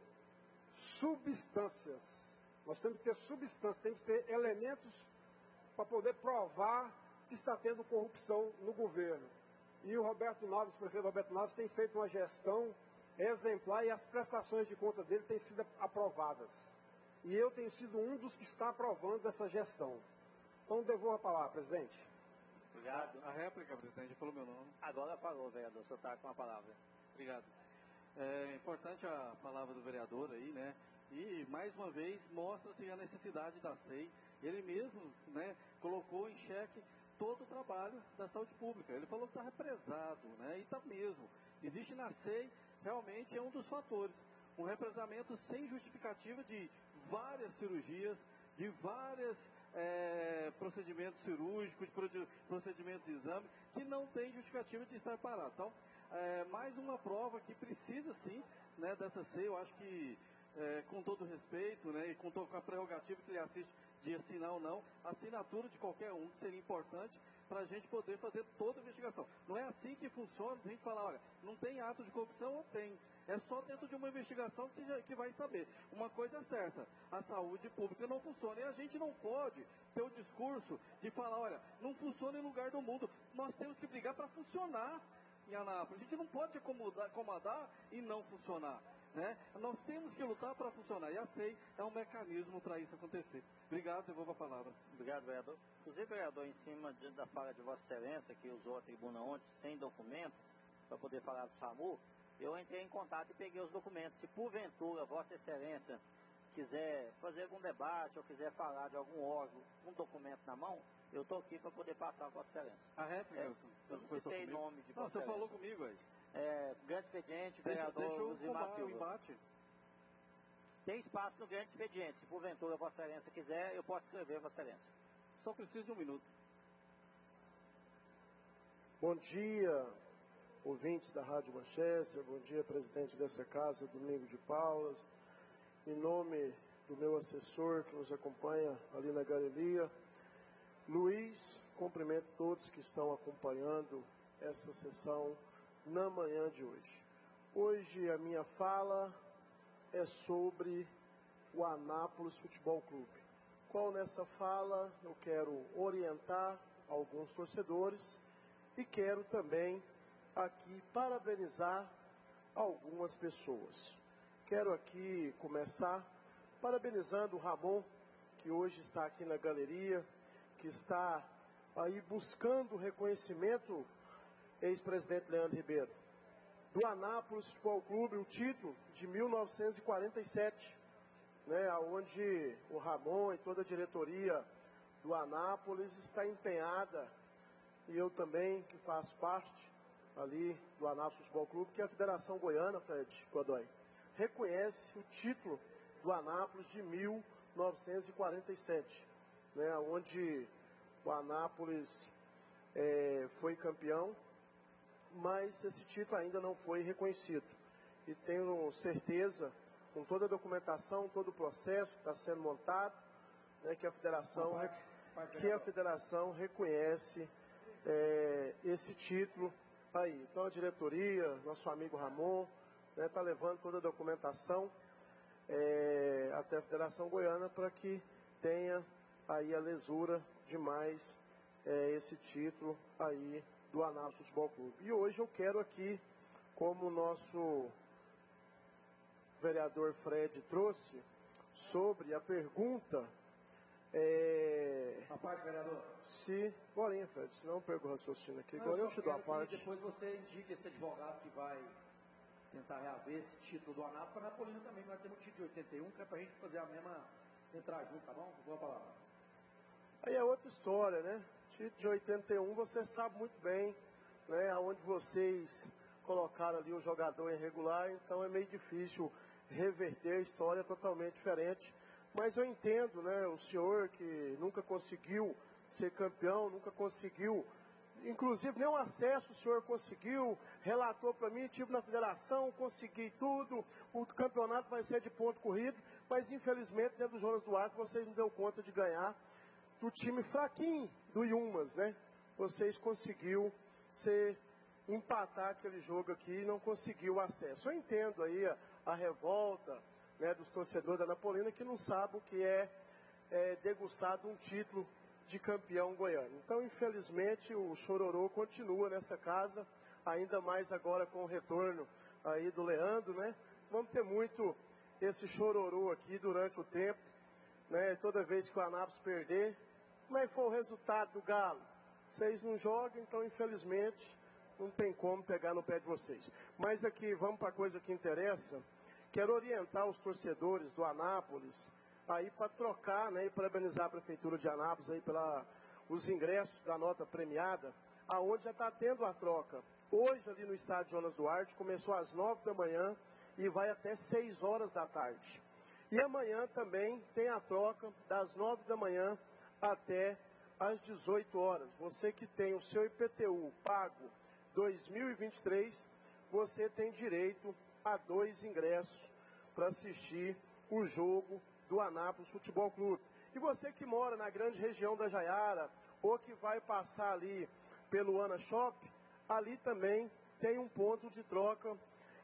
substâncias. Nós temos que ter substâncias, temos que ter elementos para poder provar que está tendo corrupção no governo. E o prefeito Roberto Naves, tem feito uma gestão exemplar e as prestações de conta dele têm sido aprovadas. E eu tenho sido um dos que está aprovando essa gestão. Então, devolvo a palavra, presidente. Obrigado. A réplica, presidente, falou meu nome. Agora falou, vereador, o senhor está com a palavra. Obrigado. É importante a palavra do vereador aí, né? E, mais uma vez, mostra-se a necessidade da SEI. Ele mesmo, né, colocou em xeque todo o trabalho da saúde pública. Ele falou que está represado, né? E está mesmo. Existe na SEI, realmente é um dos fatores. Um represamento sem justificativa de várias cirurgias, de vários procedimentos cirúrgicos, procedimentos de exame, que não tem justificativa de estar parado. Então, mais uma prova que precisa sim, né, dessa SEI. Eu acho que, com todo respeito, né, e com a prerrogativa que lhe assiste de assinar ou não, a assinatura de qualquer um seria importante para a gente poder fazer toda a investigação. Não é assim que funciona, a gente fala, olha, não tem ato de corrupção ou tem. É só dentro de uma investigação que vai saber. Uma coisa é certa, a saúde pública não funciona. E a gente não pode ter o discurso de falar, olha, não funciona em lugar do mundo. Nós temos que brigar para funcionar em Anápolis. A gente não pode acomodar e não funcionar. Né? Nós temos que lutar para funcionar. E a SEI é um mecanismo para isso acontecer. Obrigado, devolvo a palavra. Obrigado, vereador. Inclusive, vereador, em cima da fala de Vossa Excelência, que usou a tribuna ontem sem documento, para poder falar do SAMU, eu entrei em contato e peguei os documentos. Se porventura Vossa Excelência quiser fazer algum debate ou quiser falar de algum órgão, um documento na mão, eu estou aqui para poder passar a Vossa Excelência. A réplica, eu não citei nome de Vossa Excelência. Você falou comigo aí. Grande expediente, vereador Luzimar Silva. O embate. Tem espaço no grande expediente. Se porventura Vossa Excelência quiser, eu posso escrever Vossa Excelência. Só preciso de um minuto. Bom dia, ouvintes da Rádio Manchester. Bom dia, presidente dessa casa, Domingos de Paula. Em nome do meu assessor que nos acompanha ali na galeria, Luiz, cumprimento todos que estão acompanhando essa sessão na manhã de hoje. Hoje a minha fala é sobre o Anápolis Futebol Clube. Qual nessa fala eu quero orientar alguns torcedores e quero também aqui parabenizar algumas pessoas. Quero aqui começar parabenizando o Ramon, que hoje está aqui na galeria, que está aí buscando reconhecimento, ex-presidente Leandro Ribeiro, do Anápolis Futebol Clube, o título de 1947, né, onde o Ramon e toda a diretoria do Anápolis está empenhada, e eu também, que faço parte ali do Anápolis Futebol Clube, que é a Federação Goiana, Fred Godoy, reconhece o título do Anápolis de 1947, né, onde o Anápolis foi campeão, mas esse título ainda não foi reconhecido. E tenho certeza, com toda a documentação, todo o processo que está sendo montado, né, que a Federação reconhece esse título aí. Então a diretoria, nosso amigo Ramon, está levando toda a documentação até a Federação Goiana para que tenha aí a lesura de mais esse título aí do Anápolis Futebol Clube. E hoje eu quero aqui, como o nosso vereador Fred trouxe, sobre a pergunta... A parte, vereador? Bolinha, Fred, senão eu pego o raciocínio aqui. Agora eu te dou a parte. Depois você indica esse advogado que vai tentar reaver esse título do Anápolis para a Napolina também. Nós temos o título de 81, que é para a gente fazer a mesma, entrar junto, tá bom? Boa palavra. Aí é outra história, né? Título de 81, você sabe muito bem, né? Onde vocês colocaram ali o jogador irregular, então é meio difícil reverter a história totalmente diferente. Mas eu entendo, né? O senhor que nunca conseguiu ser campeão, nunca conseguiu, inclusive nem o acesso o senhor conseguiu, relatou para mim, estive na federação, consegui tudo, o campeonato vai ser de ponto corrido, mas infelizmente dentro do Jonas Duarte vocês não deu conta de ganhar do time fraquinho do Yumas, né? Vocês conseguiu empatar aquele jogo aqui e não conseguiu o acesso. Eu entendo aí a revolta, né, dos torcedores da Napolina que não sabem o que é degustar de um título de campeão goiano. Então, infelizmente, o chororô continua nessa casa, ainda mais agora com o retorno aí do Leandro, né? Vamos ter muito esse chororô aqui durante o tempo, né? Toda vez que o Anápolis perder, como é que foi o resultado do Galo? Vocês não jogam, então, infelizmente, não tem como pegar no pé de vocês. Mas aqui, vamos para a coisa que interessa. Quero orientar os torcedores do Anápolis aí para trocar, né, e parabenizar a Prefeitura de Anápolis aí os ingressos da nota premiada, aonde já está tendo a troca. Hoje, ali no estádio Jonas Duarte, começou às 9 da manhã e vai até 6 horas da tarde. E amanhã também tem a troca das 9 da manhã até às 18 horas. Você que tem o seu IPTU pago 2023, você tem direito a 2 ingressos para assistir o jogo do Anápolis Futebol Clube. E você que mora na grande região da Jaiara, ou que vai passar ali pelo Ana Shop, ali também tem um ponto de troca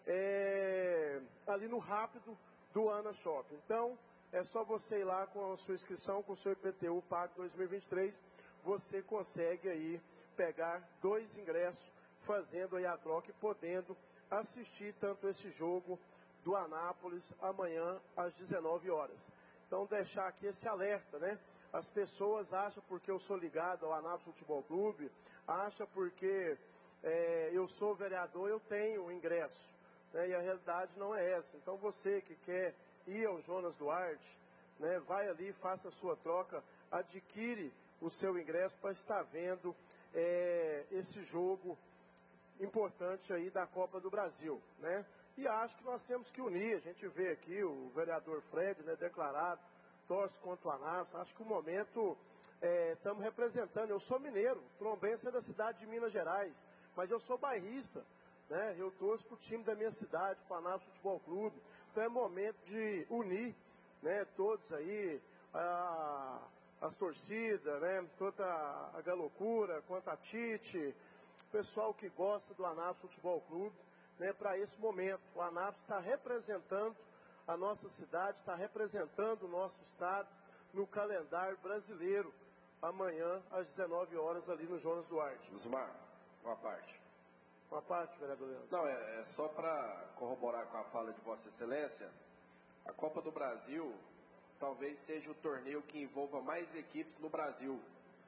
ali no rápido do Ana Shop. Então, é só você ir lá com a sua inscrição, com o seu IPTU pago 2023, você consegue aí pegar 2 ingressos, fazendo aí a troca e podendo assistir tanto esse jogo do Anápolis amanhã às 19 horas. Então deixar aqui esse alerta, né? As pessoas acham porque eu sou ligado ao Anápolis Futebol Clube, acham porque eu sou vereador, eu tenho ingresso, né? E a realidade não é essa. Então você que quer ir ao Jonas Duarte, né, vai ali, faça a sua troca, adquire o seu ingresso para estar vendo esse jogo importante aí da Copa do Brasil, né? E acho que nós temos que unir. A gente vê aqui o vereador Fred, né, declarado, torce contra o Anápolis. Acho que o momento estamos representando. Eu sou mineiro, trombense é da cidade de Minas Gerais, mas eu sou bairrista, né? Eu torço para o time da minha cidade, para o Anápolis Futebol Clube. Então é momento de unir, né, todos aí, as torcidas, né, toda a galocura, quanto a Tite, o pessoal que gosta do Anápolis Futebol Clube, né, para esse momento. O Anápolis está representando a nossa cidade, está representando o nosso estado no calendário brasileiro, amanhã às 19 horas ali no Jonas Duarte. Osmar, uma parte. Uma parte, vereador Leandro. Não, só para corroborar com a fala de Vossa Excelência, a Copa do Brasil, talvez seja o torneio que envolva mais equipes no Brasil.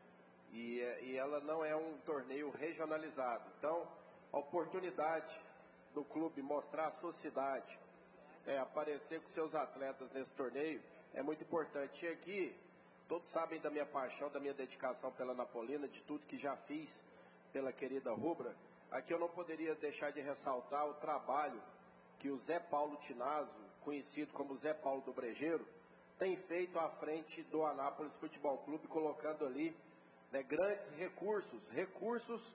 E ela não é um torneio regionalizado. Então, a oportunidade do clube mostrar a sua cidade, aparecer com seus atletas nesse torneio, é muito importante. E aqui, todos sabem da minha paixão, da minha dedicação pela Anapolina, de tudo que já fiz pela querida Rubra. Aqui eu não poderia deixar de ressaltar o trabalho que o Zé Paulo Tinazzo, conhecido como Zé Paulo do Brejeiro, tem feito à frente do Anápolis Futebol Clube, colocando ali, né, grandes recursos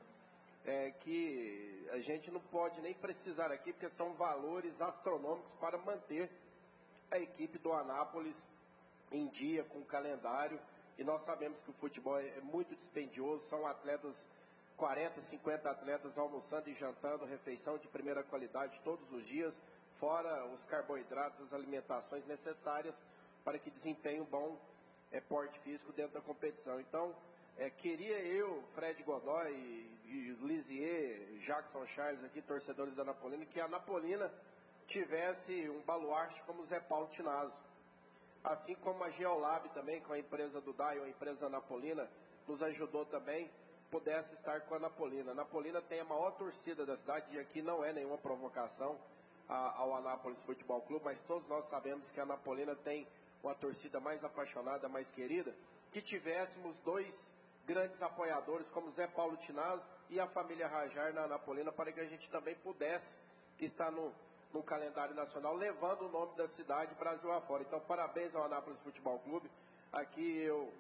que a gente não pode nem precisar aqui, porque são valores astronômicos para manter a equipe do Anápolis em dia, com o calendário. E nós sabemos que o futebol é muito dispendioso, são atletas, 40, 50 atletas almoçando e jantando, refeição de primeira qualidade todos os dias, fora os carboidratos, as alimentações necessárias para que desempenhe um bom porte físico dentro da competição. Então, queria eu, Fred Godoy e Lisier, Jackson Charles aqui, torcedores da Anapolina, que a Anapolina tivesse um baluarte como o Zé Paulo Tinazzo. Assim como a Geolab também, com a empresa do Daio, a empresa Anapolina, nos ajudou também, pudesse estar com a Anapolina. A Anapolina tem a maior torcida da cidade, e aqui não é nenhuma provocação ao Anápolis Futebol Clube, mas todos nós sabemos que a Anapolina tem uma torcida mais apaixonada, mais querida, que tivéssemos dois grandes apoiadores, como Zé Paulo Tinazzo e a família Rajar na Anapolina, para que a gente também pudesse estar no calendário nacional, levando o nome da cidade Brasil afora. Então, parabéns ao Anápolis Futebol Clube. Aqui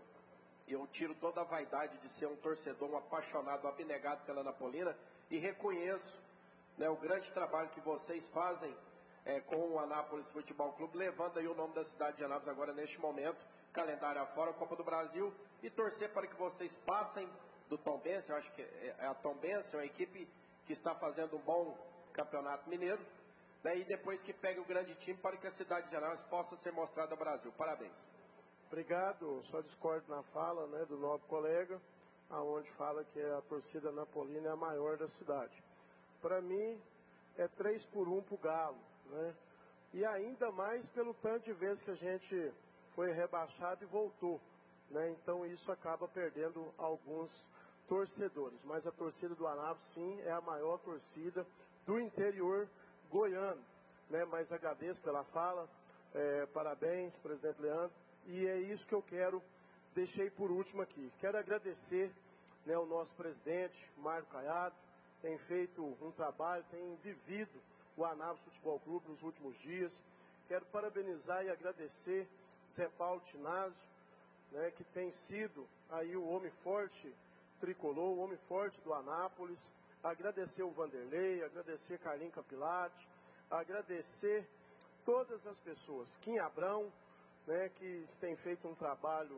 eu tiro toda a vaidade de ser um torcedor, um apaixonado, abnegado pela Anapolina, e reconheço, né, o grande trabalho que vocês fazem com o Anápolis Futebol Clube, levando aí o nome da cidade de Anápolis agora neste momento, calendário afora, Copa do Brasil, e torcer para que vocês passem do Tombense. Eu acho que a Tombense é uma equipe que está fazendo um bom campeonato mineiro, né, e depois que pegue o grande time para que a cidade de Anápolis possa ser mostrada ao Brasil. Parabéns. Obrigado. Só discordo na fala, né, do nobre colega, aonde fala que a torcida napolina é a maior da cidade. Para mim, é 3-1 para o Galo, né? E ainda mais pelo tanto de vezes que a gente foi rebaixado e voltou, né? Então isso acaba perdendo alguns torcedores. Mas a torcida do Anápolis, sim, é a maior torcida do interior goiano, né? Mas agradeço pela fala, parabéns, presidente Leandro, e é isso que eu deixei por último aqui. Quero agradecer, né, ao nosso presidente, Mário Caiado, tem feito um trabalho, tem vivido o Anápolis Futebol Clube nos últimos dias. Quero parabenizar e agradecer Zé Paulo Tinazzo, né, que tem sido aí o homem forte tricolor, o homem forte do Anápolis. Agradecer o Vanderlei, agradecer Carlinho Capilati, agradecer todas as pessoas, Kim Abrão, né, que tem feito um trabalho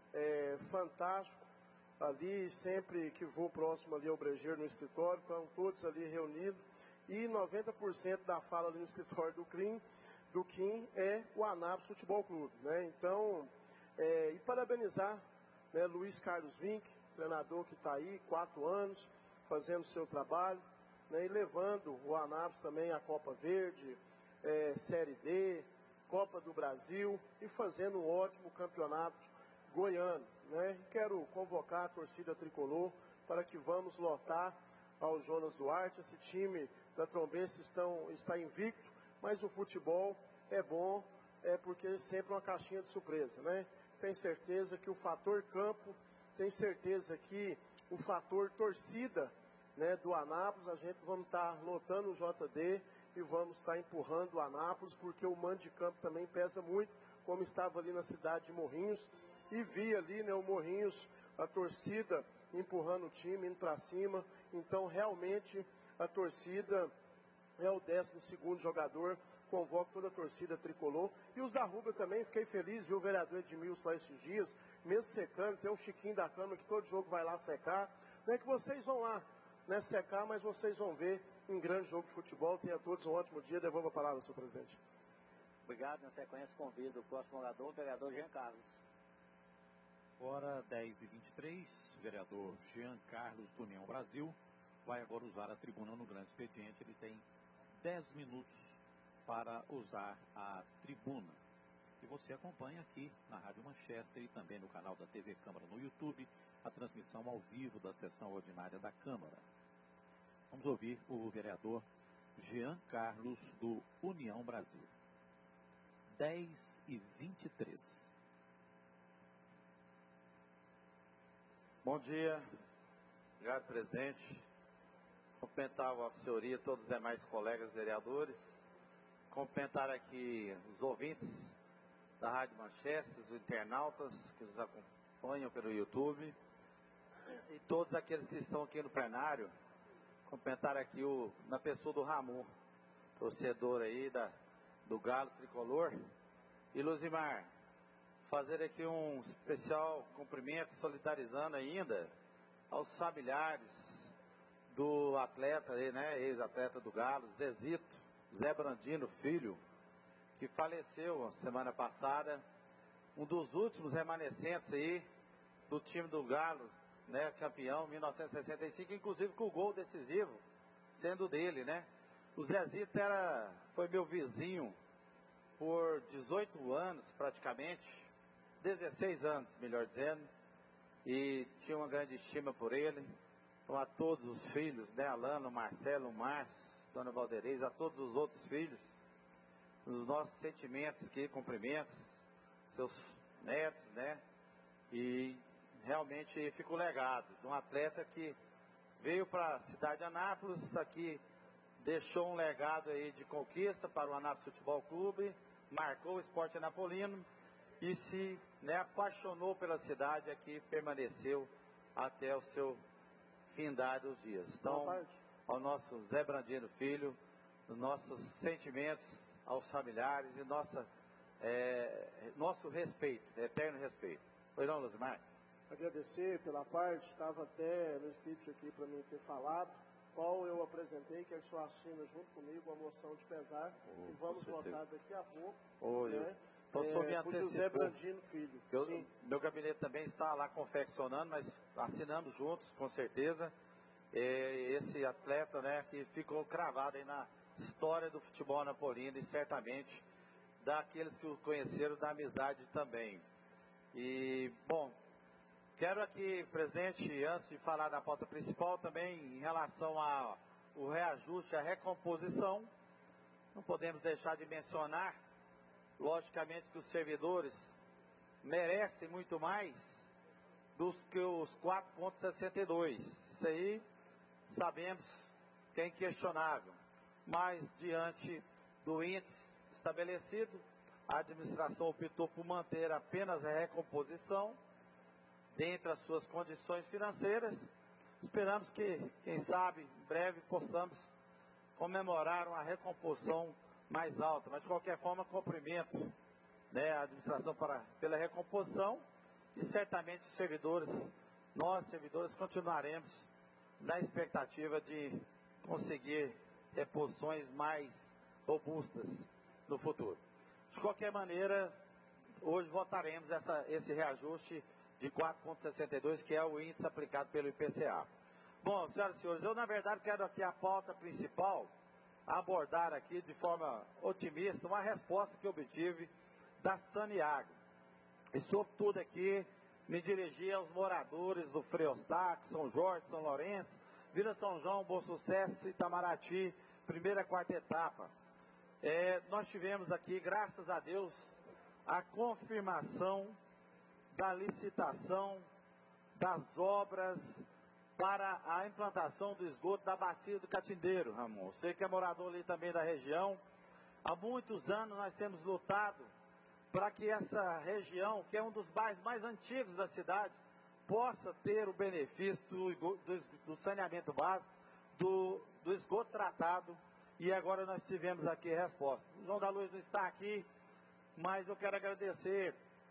fantástico ali, sempre que vou próximo ali ao Brejeiro no escritório, estão todos ali reunidos, e 90% da fala ali no escritório do Kim é o Anápolis Futebol Clube, né? Então, e parabenizar, né, Luiz Carlos Vinck, treinador que está aí, 4 anos, fazendo o seu trabalho, né, e levando o Anápolis também à Copa Verde, Série D, Copa do Brasil, e fazendo um ótimo campeonato goiano, né? Quero convocar a torcida tricolor para que vamos lotar ao Jonas Duarte. Esse time da Tombense está invicto, mas o futebol é bom, porque é sempre uma caixinha de surpresa, né? Tenho certeza que o fator campo, tenho certeza que o fator torcida, né, do Anápolis, a gente vamos estar lotando o JD e vamos estar empurrando o Anápolis, porque o mando de campo também pesa muito, como estava ali na cidade de Morrinhos, e vi ali, né, o Morrinhos, a torcida empurrando o time, indo para cima. Então realmente a torcida é o 12º jogador. Convoco toda a torcida tricolor. E os da Rubra também, fiquei feliz, viu o vereador Edmilson lá esses dias, mesmo secando, tem um Chiquinho da Câmara que todo jogo vai lá secar. Não é que vocês vão lá, né, secar, mas vocês vão ver um grande jogo de futebol. Tenha todos um ótimo dia. Devolvo a palavra, senhor presidente. Obrigado. Na sequência, convido o próximo orador, o vereador Jean Carlos. Agora, 10h23, vereador Jean Carlos do União Brasil vai agora usar a tribuna no grande expediente. Ele tem 10 minutos para usar a tribuna. E você acompanha aqui na Rádio Manchester e também no canal da TV Câmara no YouTube, a transmissão ao vivo da sessão ordinária da Câmara. Vamos ouvir o vereador Jean Carlos, do União Brasil. 10h23. Bom dia. Obrigado, presidente. Cumprimentar a Vossa Senhoria, todos os demais colegas vereadores. Cumprimentar aqui os ouvintes da Rádio Manchester, os internautas que nos acompanham pelo YouTube e todos aqueles que estão aqui no plenário. Cumprimentar aqui na pessoa do Ramon, torcedor aí do Galo Tricolor. E Luzimar, fazer aqui um especial cumprimento, solidarizando ainda aos familiares do atleta aí, né, ex-atleta do Galo, Zezito, Zé Brandino Filho, que faleceu semana passada, um dos últimos remanescentes aí do time do Galo, né, campeão, 1965, inclusive com o gol decisivo, sendo dele, né. O Zezito foi meu vizinho por 18 anos praticamente, 16 anos, melhor dizendo, e tinha uma grande estima por ele. Então, a todos os filhos, né, Alano, Marcelo, Márcio, Dona Valderez, a todos os outros filhos, os nossos sentimentos aqui, cumprimentos, seus netos, né, e realmente fica o legado de um atleta que veio para a cidade de Anápolis, aqui deixou um legado aí de conquista para o Anápolis Futebol Clube, marcou o esporte anapolino e se, né, apaixonou pela cidade, aqui permaneceu até o seu findar dos dias. Então, ao nosso Zé Brandino Filho, os nossos sentimentos aos familiares e nosso respeito, eterno respeito. Pois não, Luzimar? Agradecer pela parte, estava até no script aqui para mim ter falado, qual eu apresentei, que a senhora assina junto comigo a moção de pesar, e vamos votar daqui a pouco, né? Então, por José Brandino Filho. Meu gabinete também está lá confeccionando, mas assinamos juntos, com certeza. Esse atleta, né, que ficou cravado aí na história do futebol anapolino e certamente daqueles que o conheceram, da amizade também. E, bom, quero aqui, presidente, antes de falar da pauta principal, também em relação ao reajuste, a recomposição, não podemos deixar de mencionar, logicamente, que os servidores merecem muito mais do que os 4,62. Isso aí sabemos que é inquestionável. Mas, diante do índice estabelecido, a administração optou por manter apenas a recomposição dentre as suas condições financeiras. Esperamos que, quem sabe, em breve possamos comemorar uma recomposição mais alta, mas de qualquer forma cumprimento, né, a administração pela recomposição e certamente os servidores, nós servidores continuaremos na expectativa de conseguir reposições mais robustas no futuro. De qualquer maneira, hoje votaremos esse reajuste de 4,62, que é o índice aplicado pelo IPCA. Bom, senhoras e senhores, eu na verdade quero aqui a pauta principal, abordar aqui de forma otimista uma resposta que eu obtive da Saniago. E sobretudo aqui me dirigi aos moradores do Freiostaque, São Jorge, São Lourenço, Vila São João, Bom Sucesso, Itamaraty, primeira e quarta etapa. Nós tivemos aqui, graças a Deus, a confirmação da licitação das obras para a implantação do esgoto da bacia do Catindeiro, Ramon. Você que é morador ali também da região, há muitos anos nós temos lutado para que essa região, que é um dos bairros mais antigos da cidade, possa ter o benefício do saneamento básico, do esgoto tratado, e agora nós tivemos aqui a resposta. O João da Luz não está aqui, mas eu quero agradecer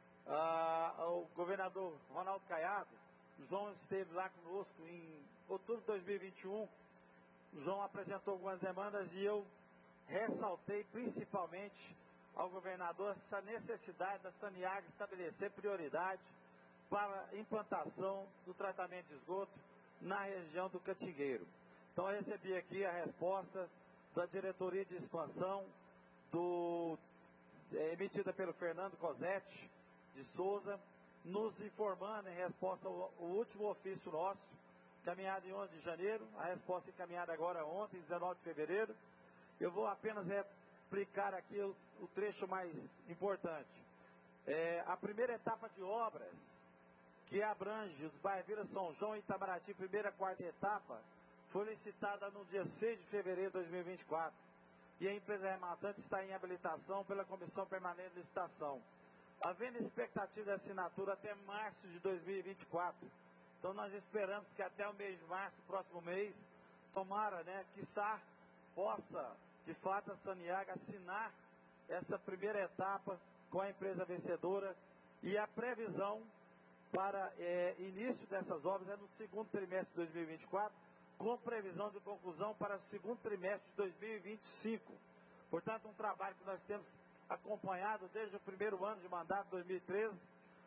ao governador Ronaldo Caiado. O João esteve lá conosco em outubro de 2021, o João apresentou algumas demandas e eu ressaltei principalmente ao governador essa necessidade da Saniago estabelecer prioridade para a implantação do tratamento de esgoto na região do Catingueiro. Então eu recebi aqui a resposta da diretoria de expansão do emitida pelo Fernando Cosetti de Souza, nos informando em resposta ao último ofício nosso, encaminhado em 11 de janeiro, a resposta encaminhada agora ontem, 19 de fevereiro. Eu vou apenas replicar aqui o trecho mais importante. A primeira etapa de obras, que abrange os bairros Vila São João e Itamaraty, primeira e quarta etapa, foi licitada no dia 6 de fevereiro de 2024. E a empresa rematante está em habilitação pela Comissão Permanente de Licitação, havendo expectativa de assinatura até março de 2024. Então nós esperamos que até o mês de março, próximo mês, tomara, quiçá, possa, de fato, a Saniaga assinar essa primeira etapa com a empresa vencedora, e a previsão para início dessas obras é no segundo trimestre de 2024, com previsão de conclusão para o segundo trimestre de 2025. Portanto, um trabalho que nós temos acompanhado desde o primeiro ano de mandato, 2013,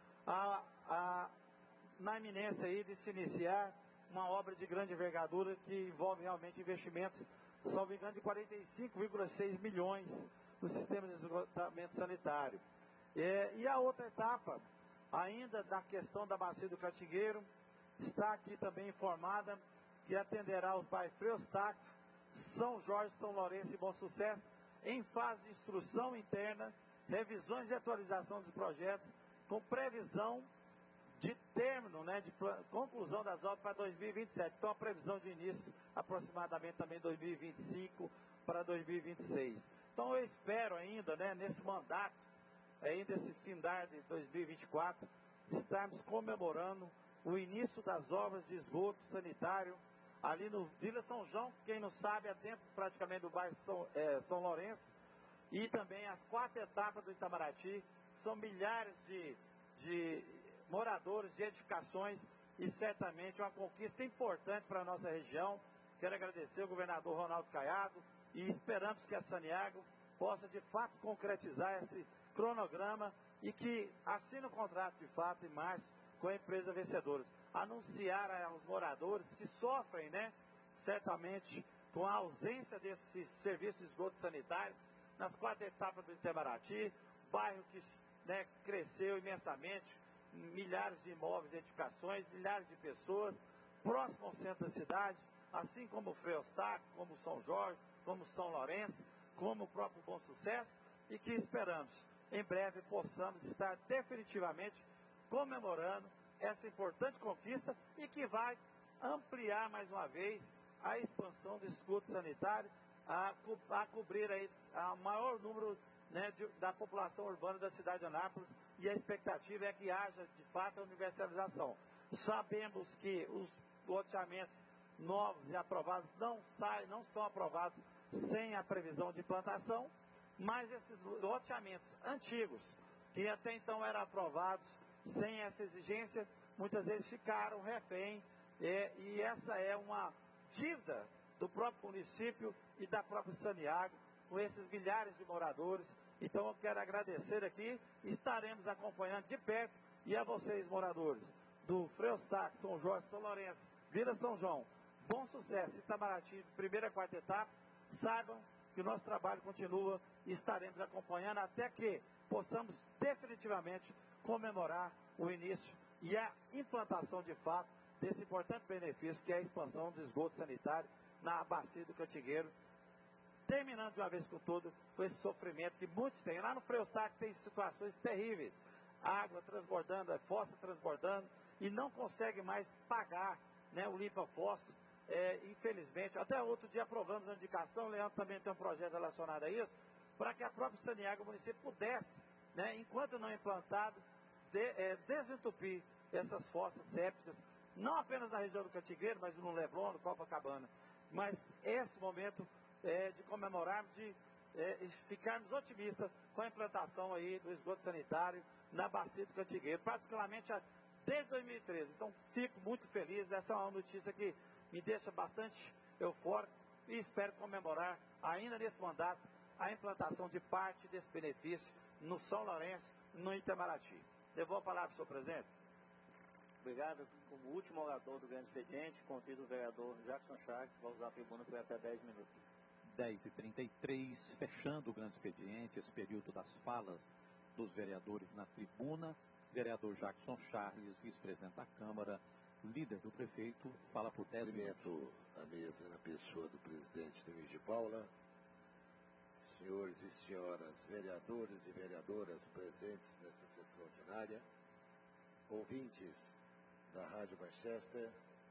na iminência aí de se iniciar uma obra de grande envergadura que envolve realmente investimentos, salvo engano, de 45,6 milhões no sistema de esgotamento sanitário. E a outra etapa, ainda da questão da Bacia do Catingueiro, está aqui também informada que atenderá os bairros Frei Eustáquio, São Jorge, São Lourenço e Bom Sucesso, em fase de instrução interna, revisões e atualização dos projetos, com previsão de término, de conclusão das obras para 2027. Então, a previsão de início aproximadamente também 2025 para 2026. Então, eu espero ainda, nesse mandato, ainda esse findar de 2024, estarmos comemorando o início das obras de esgoto sanitário ali no Vila São João, quem não sabe, é dentro praticamente do bairro São Lourenço, e também as 4 etapas do Itamaraty. São milhares de moradores, de edificações, e certamente uma conquista importante para a nossa região. Quero agradecer ao governador Ronaldo Caiado, e esperamos que a Saniaga possa de fato concretizar esse cronograma e que assine o contrato de fato em março com a empresa vencedora. Anunciar aos moradores que sofrem, certamente, com a ausência desse serviço de esgoto sanitário nas 4 etapas do Itamaraty, bairro que cresceu imensamente, milhares de imóveis e edificações, milhares de pessoas, próximo ao centro da cidade, assim como o Frei Eustáquio, como São Jorge, como São Lourenço, como o próprio Bom Sucesso, e que esperamos, em breve, possamos estar definitivamente comemorando essa importante conquista, e que vai ampliar mais uma vez a expansão do esgoto sanitário a cobrir aí o maior número da população urbana da cidade de Anápolis, e a expectativa é que haja de fato a universalização. Sabemos que os loteamentos novos e aprovados não são aprovados sem a previsão de implantação, mas esses loteamentos antigos, que até então eram aprovados sem essa exigência, muitas vezes ficaram refém, e essa é uma dívida do próprio município e da própria Saniaga com esses milhares de moradores. Então eu quero agradecer aqui, estaremos acompanhando de perto, e a vocês, moradores do Frei Eustáquio, São Jorge, São Lourenço, Vila São João, Bom Sucesso e Itamaraty, primeira e quarta etapa, saibam que o nosso trabalho continua, e estaremos acompanhando até que possamos definitivamente comemorar o início e a implantação de fato desse importante benefício, que é a expansão do esgoto sanitário na Bacia do Catingueiro, terminando de uma vez por todas com esse sofrimento que muitos têm. Lá no Frei Eustáquio tem situações terríveis, água transbordando, fossa transbordando, e não consegue mais pagar o limpa-fossa. Infelizmente, até outro dia aprovamos a indicação, o Leandro também tem um projeto relacionado a isso, para que a própria Saniaga, o município, pudesse, enquanto não implantado, desentupir essas fossas sépticas, não apenas na região do Catingueiro, mas no Leblon, no Copacabana. Mas esse momento de comemorarmos, de ficarmos otimistas com a implantação aí do esgoto sanitário na Bacia do Catingueiro, particularmente desde 2013. Então, fico muito feliz. Essa é uma notícia que me deixa bastante eufórico, e espero comemorar ainda nesse mandato a implantação de parte desse benefício no São Lourenço, no Itamaraty. Devolvo a palavra, senhor presidente. Obrigado. Como último orador do grande expediente, convido o vereador Jackson Chagas, que vai usar a tribuna por até 10 minutos. 10h33, fechando o grande expediente, esse período das falas dos vereadores na tribuna. Vereador Jackson Charles, vice-presidente da Câmara, líder do prefeito, fala por 10 minutos. Cumprimento a mesa na pessoa do presidente Domingos de Paula, senhores e senhoras vereadores e vereadoras presentes nessa sessão ordinária, ouvintes da Rádio Manchester.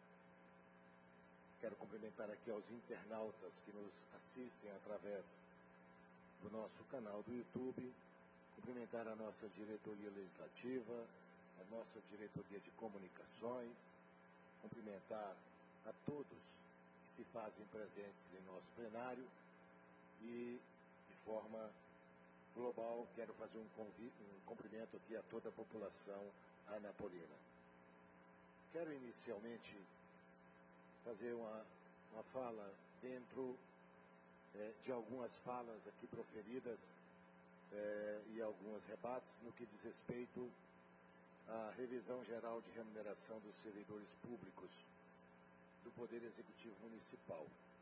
Quero cumprimentar aqui aos internautas que nos assistem através do nosso canal do YouTube, cumprimentar a nossa diretoria legislativa, a nossa diretoria de comunicações, cumprimentar a todos que se fazem presentes em nosso plenário e, de forma global, quero fazer um cumprimento aqui a toda a população anapolina. Quero inicialmente fazer uma fala dentro de algumas falas aqui proferidas e alguns rebates no que diz respeito à revisão geral de remuneração dos servidores públicos do Poder Executivo Municipal.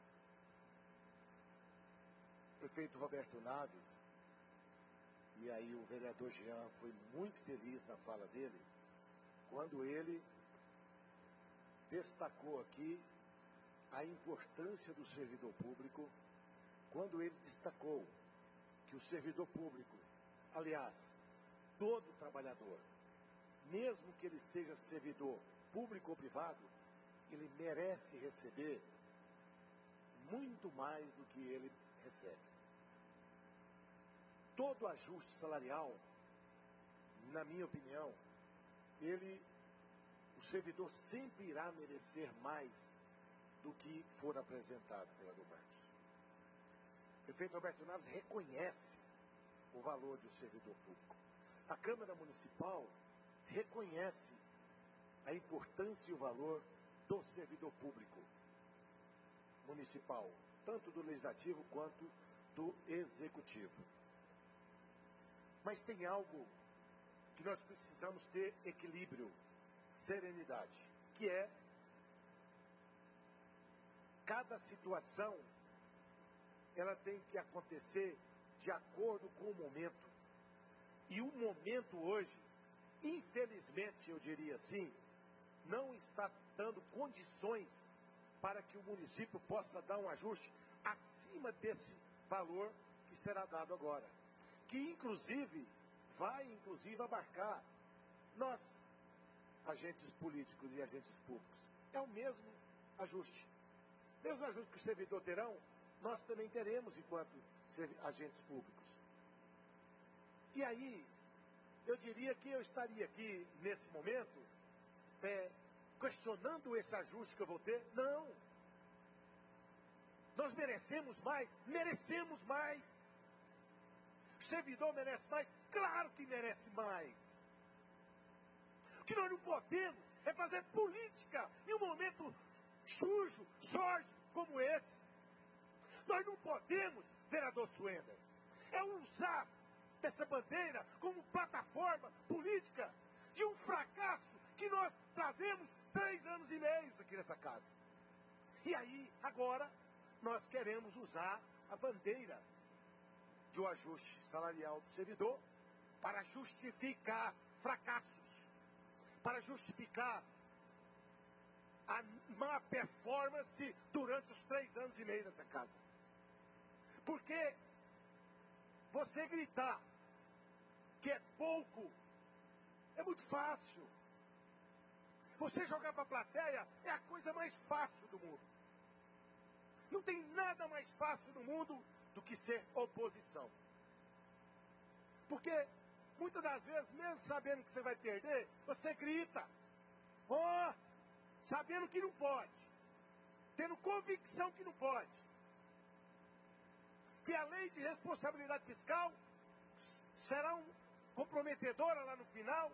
O prefeito Roberto Naves, e aí o vereador Jean foi muito feliz na fala dele, quando ele destacou aqui a importância do servidor público, quando ele destacou que o servidor público, aliás, todo trabalhador, mesmo que ele seja servidor público ou privado, ele merece receber muito mais do que ele recebe. Todo ajuste salarial, na minha opinião, o servidor sempre irá merecer mais do que for apresentado pela Marcos. O prefeito Roberto Naves reconhece o valor do servidor público. A Câmara Municipal reconhece a importância e o valor do servidor público municipal, tanto do Legislativo quanto do Executivo. Mas tem algo que nós precisamos ter equilíbrio, serenidade, que é cada situação ela tem que acontecer de acordo com o momento. E o momento hoje, infelizmente eu diria assim, não está dando condições para que o município possa dar um ajuste acima desse valor que será dado agora. Que inclusive vai abarcar nós, agentes políticos e agentes públicos. É o mesmo ajuste. Mesmo ajuste que os servidores terão, nós também teremos enquanto agentes públicos. E aí, eu diria que eu estaria aqui, nesse momento, questionando esse ajuste que eu vou ter. Não. Nós merecemos mais? Merecemos mais. O servidor merece mais? Claro que merece mais. O que nós não podemos é fazer política em um momento sujo, como esse. Nós não podemos, vereador Suender, usar essa bandeira como plataforma política de um fracasso que nós trazemos 3 anos e meio aqui nessa casa. E aí, agora, nós queremos usar a bandeira de um ajuste salarial do servidor para justificar fracassos, para justificar a má performance durante os 3 anos e meio nessa casa. Porque você gritar que é pouco é muito fácil. Você jogar para a plateia é a coisa mais fácil do mundo. Não tem nada mais fácil no mundo do que ser oposição. Porque muitas das vezes, mesmo sabendo que você vai perder, você grita. Sabendo que não pode. Tendo convicção que não pode. Que a lei de responsabilidade fiscal será comprometedora lá no final,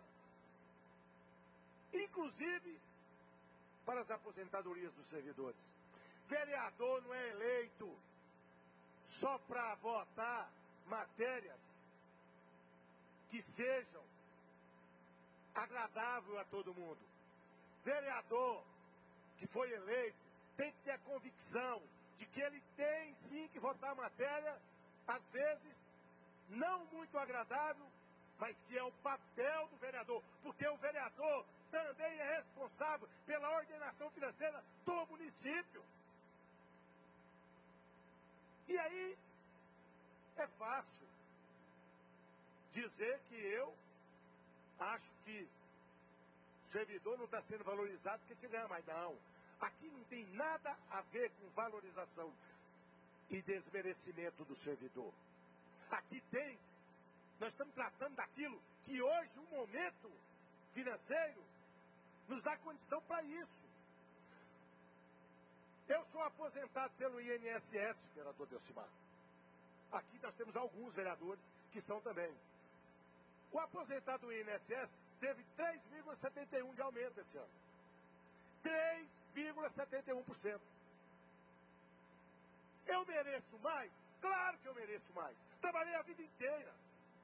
inclusive para as aposentadorias dos servidores. Vereador não é eleito só para votar matérias que sejam agradáveis a todo mundo. Vereador que foi eleito tem que ter a convicção de que ele tem sim que votar a matéria, às vezes não muito agradável, mas que é o papel do vereador, porque o vereador também é responsável pela ordenação financeira do município. E aí é fácil dizer que eu acho que o servidor não está sendo valorizado porque te ganha mais. Não. Aqui não tem nada a ver com valorização e desmerecimento do servidor. Aqui tem, nós estamos tratando daquilo que hoje o momento financeiro nos dá condição para isso. Eu sou aposentado pelo INSS, vereador Delcimar. Aqui nós temos alguns vereadores que são também. O aposentado do INSS teve 3,71% de aumento esse ano. 3,71%. Eu mereço mais? Claro que eu mereço mais. Trabalhei a vida inteira.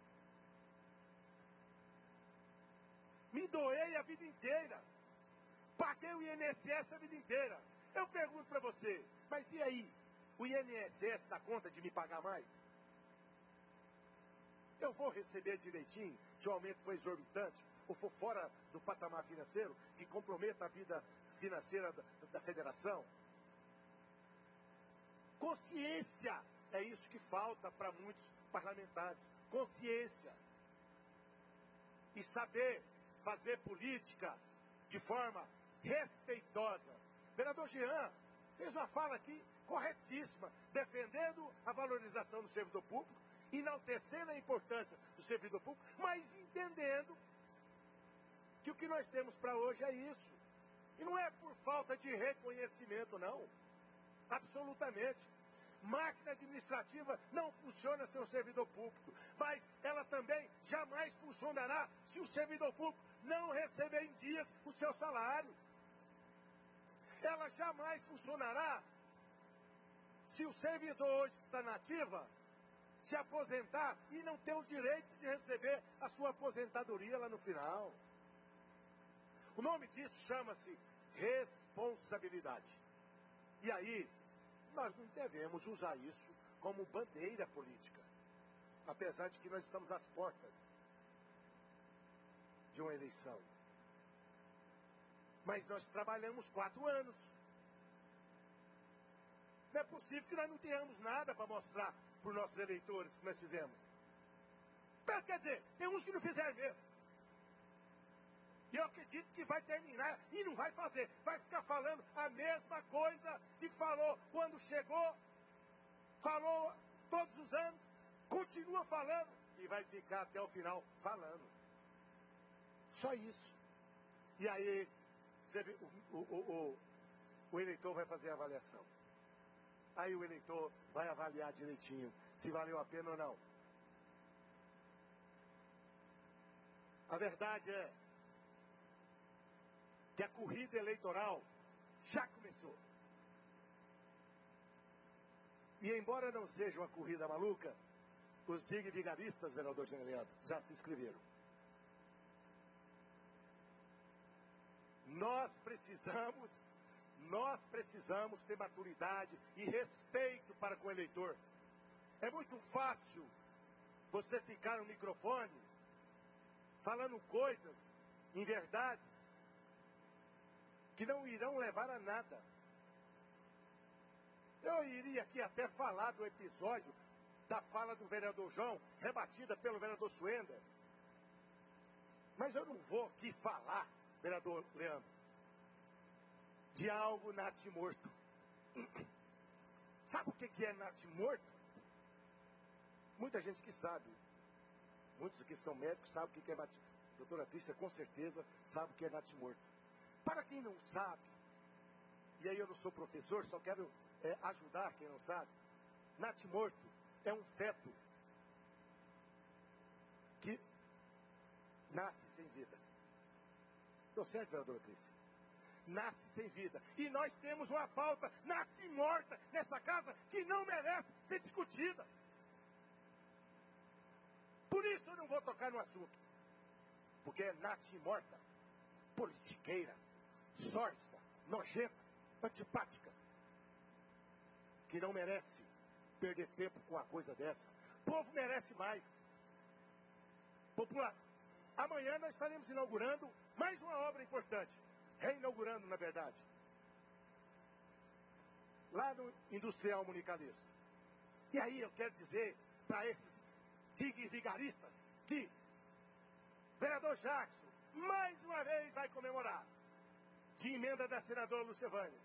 Me doei a vida inteira. Paguei o INSS a vida inteira. Eu pergunto para você, mas e aí? O INSS dá conta de me pagar mais? Eu vou receber direitinho se o aumento for exorbitante ou for fora do patamar financeiro que comprometa a vida financeira da federação? Consciência é isso que falta para muitos parlamentares. Consciência. E saber fazer política de forma respeitosa. Vereador Jean fez uma fala aqui corretíssima, defendendo a valorização do servidor público, enaltecendo a importância do servidor público, mas entendendo que o que nós temos para hoje é isso. E não é por falta de reconhecimento, não. Absolutamente. Máquina administrativa não funciona sem o servidor público, mas ela também jamais funcionará se o servidor público não receber em dias o seu salário. Ela jamais funcionará se o servidor hoje que está na ativa se aposentar e não ter o direito de receber a sua aposentadoria lá no final. O nome disso chama-se responsabilidade. E aí, nós não devemos usar isso como bandeira política. Apesar de que nós estamos às portas de uma eleição. Mas nós trabalhamos 4 anos. Não é possível que nós não tenhamos nada para mostrar para os nossos eleitores que nós fizemos. Quer dizer, tem uns que não fizeram mesmo. E eu acredito que vai terminar e não vai fazer. Vai ficar falando a mesma coisa que falou quando chegou, falou todos os anos, continua falando e vai ficar até o final falando. Só isso. E aí, o eleitor vai fazer a avaliação. Aí o eleitor vai avaliar direitinho se valeu a pena ou não. A verdade é que a corrida eleitoral já começou. E embora não seja uma corrida maluca, os vigaristas, vereador Jean Leandro, já se inscreveram. Nós precisamos ter maturidade e respeito para com o eleitor. É muito fácil você ficar no microfone falando coisas, inverdades, que não irão levar a nada. Eu iria aqui até falar do episódio da fala do vereador João, rebatida pelo vereador Suender. Mas eu não vou aqui falar, vereador Leandro, de algo natimorto. Sabe o que é natimorto? Muita gente que sabe. Muitos que são médicos sabem o que é natimorto. Doutora Trícia, com certeza, sabe o que é natimorto. Para quem não sabe, e aí eu não sou professor, só quero ajudar quem não sabe. Natimorto é um feto que nasce sem vida. Estou certo, vereadora Trícia? Nasce sem vida. E nós temos uma pauta natimorta nessa casa que não merece ser discutida. Por isso eu não vou tocar no assunto. Porque é natimorta, politiqueira, sórdida, nojenta, antipática. que não merece perder tempo com uma coisa dessa. O povo merece mais. Popular. Amanhã nós estaremos inaugurando mais uma obra importante. Reinaugurando, na verdade. Lá no Industrial Municalista. E aí eu quero dizer para esses vigaristas que vereador Jackson, mais uma vez vai comemorar, de emenda da senadora Lucevânia,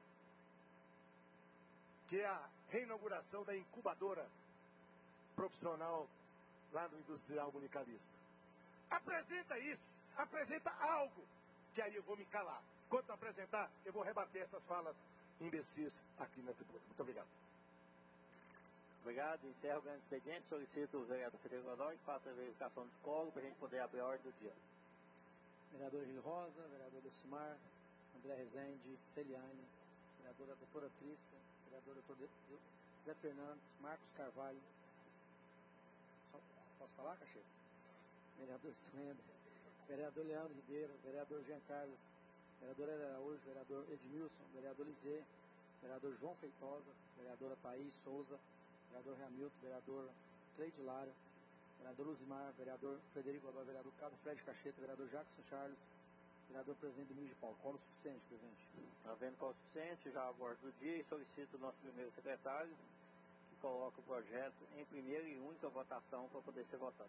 que é a reinauguração da incubadora profissional lá no Industrial Municalista. Apresenta isso, apresenta algo, que aí eu vou me calar. Quando apresentar, eu vou rebater essas falas imbecis aqui na tribuna. Muito obrigado. Obrigado. Encerro o grande expediente. Solicito o vereador Frederico Godoy que faça a verificação de colo para a gente poder abrir a ordem do dia. Vereador Gil Rosa, vereador Decimar, André Rezende, Celiane, vereadora doutora Trícia, vereador doutor Zé Fernandes, Marcos Carvalho. Posso falar, Cacheiro? Vereador Suenda, vereador Leandro Ribeiro, vereador Jean Carlos, vereador Araújo, vereador Edmilson, vereador Lizê, vereador João Feitosa, vereadora Thaís Souza, vereador Hamilton, vereador Cleide Lara, vereador Luzimar, vereador Frederico Godoy, vereador Carlos Fred Cacheta, vereador Jackson Charles, vereador presidente Domingos de Paulo. Qual o suficiente, presidente? Havendo qual o suficiente, já abordo do dia e solicito o nosso primeiro secretário que coloque o projeto em primeira e única votação para poder ser votado.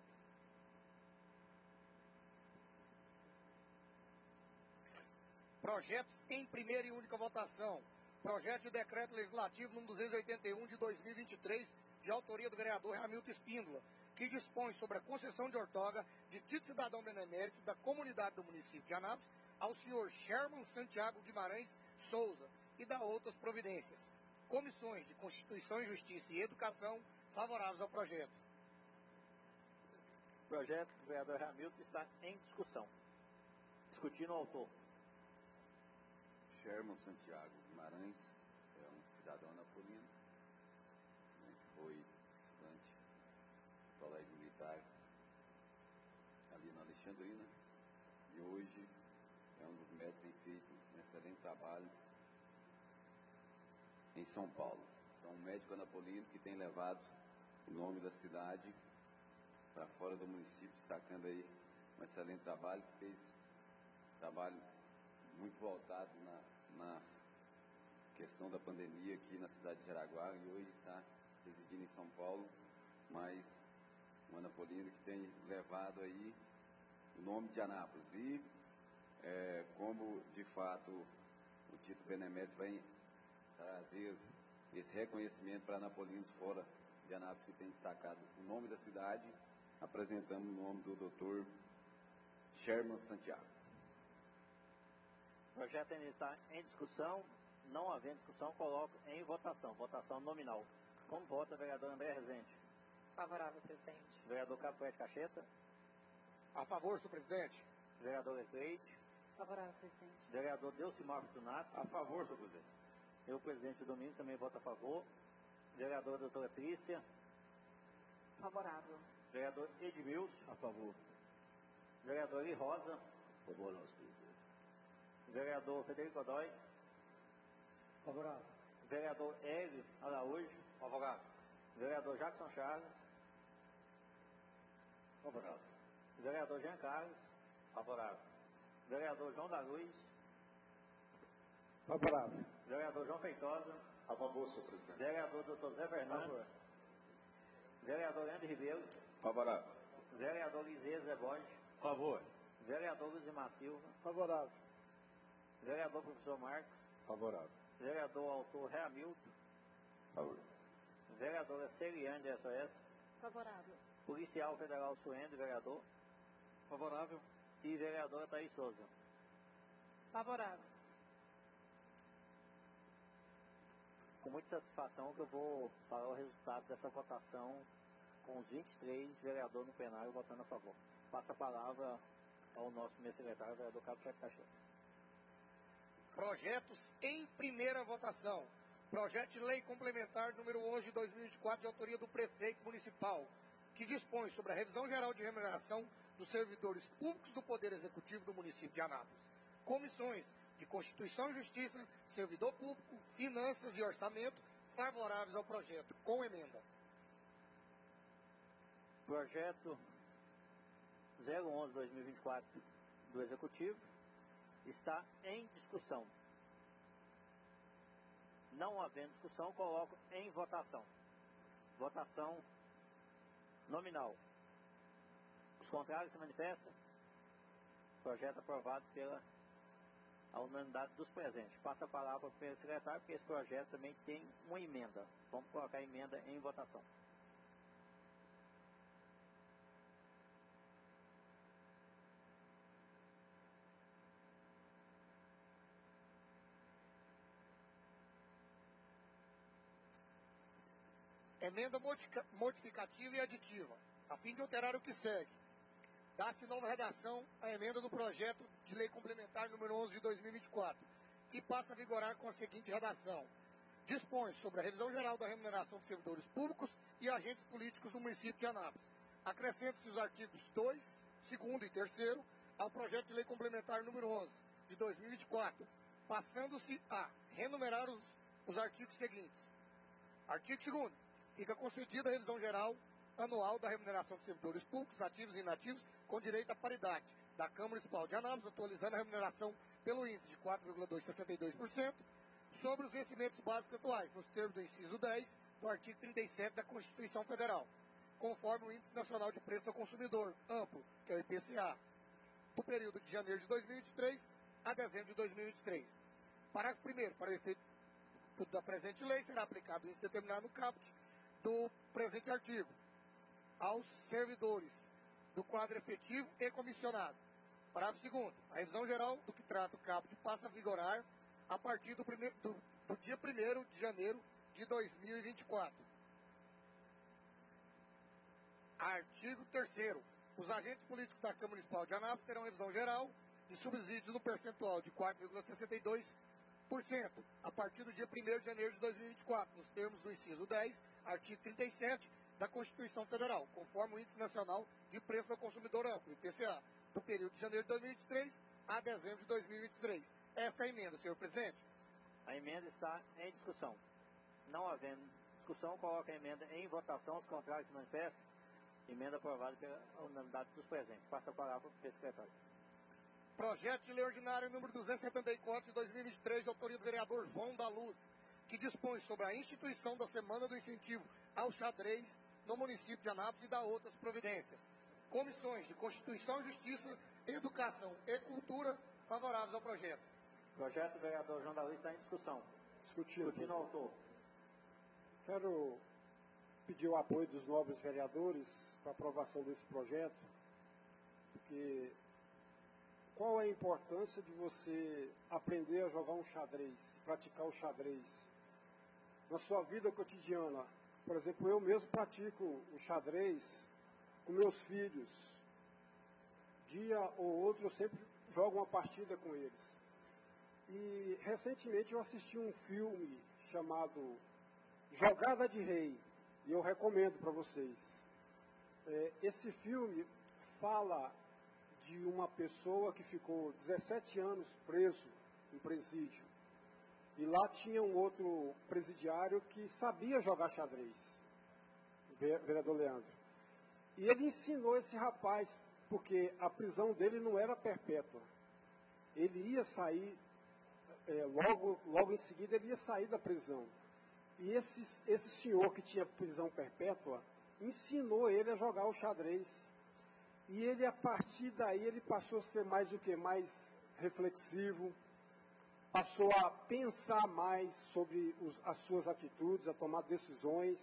Projetos em primeira e única votação. Projeto de decreto legislativo número 281 de 2023, de autoria do vereador Hamilton Espíndola, que dispõe sobre a concessão de outorga de título de cidadão benemérito da comunidade do município de Anápolis ao senhor Sherman Santiago Guimarães Souza e da outras providências. Comissões de Constituição e Justiça e Educação favoráveis ao projeto. O projeto do vereador Hamilton está em discussão. Discutindo o autor. Sherman Santiago Guimarães é um cidadão napolino, né, que foi estudante do colégio militar ali na Alexandrina e hoje é um dos médicos que tem feito um excelente trabalho em São Paulo. Então, um médico anapolino que tem levado o nome da cidade para fora do município, destacando aí um excelente trabalho, que fez trabalho muito voltado na questão da pandemia aqui na cidade de Jaraguá e hoje está residindo em São Paulo, mas um anapolino que tem levado aí o nome de Anápolis e como de fato o título benemérito vai trazer esse reconhecimento para anapolinos fora de Anápolis que tem destacado o nome da cidade, apresentando o nome do Dr. Sherman Santiago. O projeto ainda está em discussão. Não havendo discussão, coloco em votação. Votação nominal. Como vota o vereador André Rezende? Favorável, presidente. Vereador Carlos Cacheta? A favor, senhor presidente. Vereador Lecleide? Favorável, presidente. Vereador Delcimar Fortunato? A favor, senhor presidente. Eu, presidente Domingos, também voto a favor. Vereadora doutora Trícia? Favorável. Vereador Edmilson? A favor. Vereador Eli Rosa? Favorável, presidente. Vereador Frederico Godoy? Favorável. Vereador Hélio Araújo? Favorável. Vereador Jackson Charles? Favorável. Vereador Jean Carlos? Favorável. Vereador João da Luz? Favorável. Vereador João Feitosa? A favor, senhor presidente. Vereador Dr. Zé Fernandes? Vereador Leandro Ribeiro? Favorável. Vereador Lizê Zé Borges? Favor. Vereador Luzimar Silva? Favorável. Vereador Professor Marcos? Favorável. Vereador Autor Hamilton? Favor. Vereadora Celiane de SOS? Favorável. Policial Federal Suendo, vereador? Favorável. E vereadora Thaís Souza? Favorável. Com muita satisfação que eu vou falar o resultado dessa votação com os 23 vereadores no plenário votando a favor. Passo a palavra ao nosso primeiro secretário, vereador Carlos Cacheta. Projetos em primeira votação. Projeto de Lei Complementar número 11 de 2024, de autoria do prefeito municipal, que dispõe sobre a revisão geral de remuneração dos servidores públicos do Poder Executivo do município de Anápolis. Comissões de Constituição e Justiça, Servidor Público, Finanças e Orçamento favoráveis ao projeto, com emenda. Projeto 011-2024 do Executivo está em discussão. Não havendo discussão, coloco em votação. Votação nominal. Os contrários se manifestam. Projeto aprovado pela unanimidade dos presentes. Passa a palavra para o primeiro secretário, porque esse projeto também tem uma emenda. Vamos colocar a emenda em votação. Emenda modificativa e aditiva, a fim de alterar o que segue. Dá-se nova redação à emenda do projeto de lei complementar número 11 de 2024, que passa a vigorar com a seguinte redação. Dispõe sobre a revisão geral da remuneração de servidores públicos e agentes políticos do município de Anápolis. Acrescenta-se os artigos 2, 2º e 3º ao projeto de lei complementar número 11 de 2024, passando-se a renumerar os artigos seguintes. Artigo 2º. Fica concedida a revisão geral anual da remuneração de servidores públicos, ativos e inativos, com direito à paridade da Câmara Municipal de Anápolis, atualizando a remuneração pelo índice de 4,262% sobre os vencimentos básicos atuais, nos termos do inciso 10 do artigo 37 da Constituição Federal, conforme o Índice Nacional de Preço ao Consumidor Amplo, que é o IPCA, do período de janeiro de 2023 a dezembro de 2023. Parágrafo 1º. Para o efeito da presente lei, será aplicado o índice determinado no caput do presente artigo aos servidores do quadro efetivo e comissionado. Parágrafo 2º. A revisão geral do que trata o caput passa a vigorar a partir do dia 1º de janeiro de 2024. Artigo 3º. Os agentes políticos da Câmara Municipal de Anápolis terão revisão geral de subsídios no percentual de 4,62% a partir do dia 1º de janeiro de 2024, nos termos do inciso 10, artigo 37 da Constituição Federal, conforme o Índice Nacional de Preço ao Consumidor Amplo, IPCA, do período de janeiro de 2023 a dezembro de 2023. Essa é a emenda, senhor presidente. A emenda está em discussão. Não havendo discussão, coloca a emenda em votação. Os contrários se manifestam. Emenda aprovada pela unanimidade dos presentes. Passa a palavra para o secretário. Projeto de lei ordinária número 274 de 2023, de autoria do vereador João da Luz, que dispõe sobre a instituição da Semana do Incentivo ao Xadrez no município de Anápolis e dá outras providências. Comissões de Constituição, Justiça, Educação e Cultura favoráveis ao projeto. Projeto do vereador João da Luz está em discussão. Discutindo o autor. Quero pedir o apoio dos nobres vereadores para a aprovação desse projeto, porque qual é a importância de você aprender a jogar um xadrez, praticar o xadrez na sua vida cotidiana? Por exemplo, eu mesmo pratico o xadrez com meus filhos. Dia ou outro eu sempre jogo uma partida com eles. E recentemente eu assisti um filme chamado Jogada de Rei, e eu recomendo para vocês. Esse filme fala de uma pessoa que ficou 17 anos preso em presídio. E lá tinha um outro presidiário que sabia jogar xadrez, o vereador Leandro. E ele ensinou esse rapaz, porque a prisão dele não era perpétua. Ele ia sair, logo em seguida ele ia sair da prisão. E esse senhor que tinha prisão perpétua ensinou ele a jogar o xadrez. E ele, a partir daí, ele passou a ser mais o que? Mais reflexivo, passou a pensar mais sobre as suas atitudes, a tomar decisões.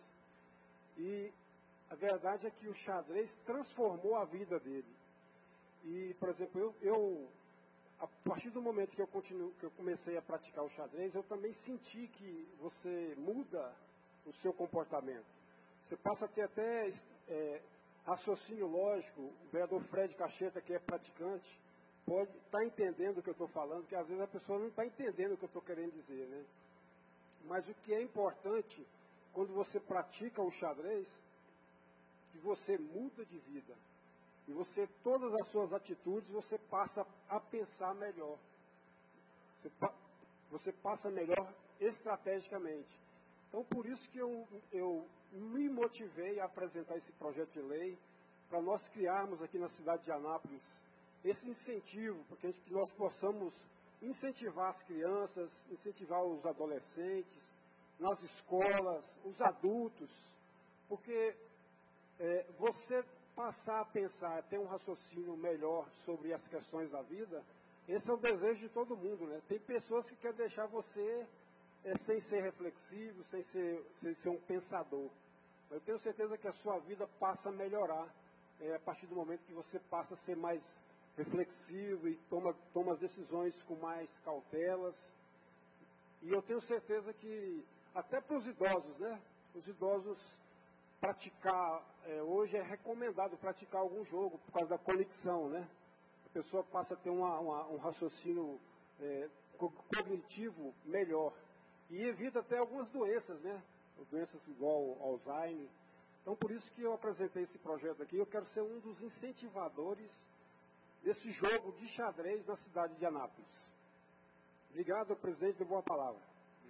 E a verdade é que o xadrez transformou a vida dele. E, por exemplo, a partir do momento que eu comecei a praticar o xadrez, eu também senti que você muda o seu comportamento. Você passa a ter até raciocínio lógico. O vereador Fred Cacheta, que é praticante, pode estar entendendo o que eu estou falando, porque às vezes a pessoa não está entendendo o que eu estou querendo dizer, né? Mas o que é importante, quando você pratica o xadrez, que você muda de vida. E você, todas as suas atitudes, você passa a pensar melhor. Você passa melhor estrategicamente. Então, por isso que eu me motivei a apresentar esse projeto de lei, para nós criarmos aqui na cidade de Anápolis esse incentivo, porque que nós possamos incentivar as crianças, incentivar os adolescentes, nas escolas, os adultos, porque você passar a pensar, ter um raciocínio melhor sobre as questões da vida, esse é o desejo de todo mundo, né? Tem pessoas que querem deixar você sem ser reflexivo, sem ser um pensador. Eu tenho certeza que a sua vida passa a melhorar a partir do momento que você passa a ser mais reflexivo e toma as decisões com mais cautelas. E eu tenho certeza que, até para os idosos, né? Os idosos praticar, hoje é recomendado praticar algum jogo por causa da conexão, né? A pessoa passa a ter um raciocínio cognitivo melhor. E evita até algumas doenças, né? Doenças igual Alzheimer. Então, por isso que eu apresentei esse projeto aqui. Eu quero ser um dos incentivadores desse jogo de xadrez na cidade de Anápolis. Obrigado, presidente, de boa palavra.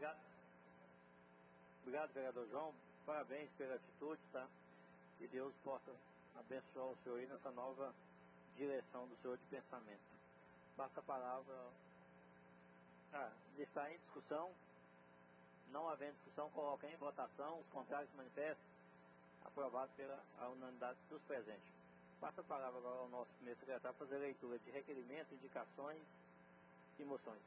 Obrigado, vereador João. Parabéns pela atitude, tá? Que Deus possa abençoar o senhor aí nessa nova direção do senhor de pensamento. Passa a palavra. Está em discussão. Não havendo discussão, coloca em votação. Os contrários se manifestam. Aprovado pela unanimidade dos presentes. Passa a palavra agora ao nosso primeiro secretário para fazer a leitura de requerimentos, indicações e moções.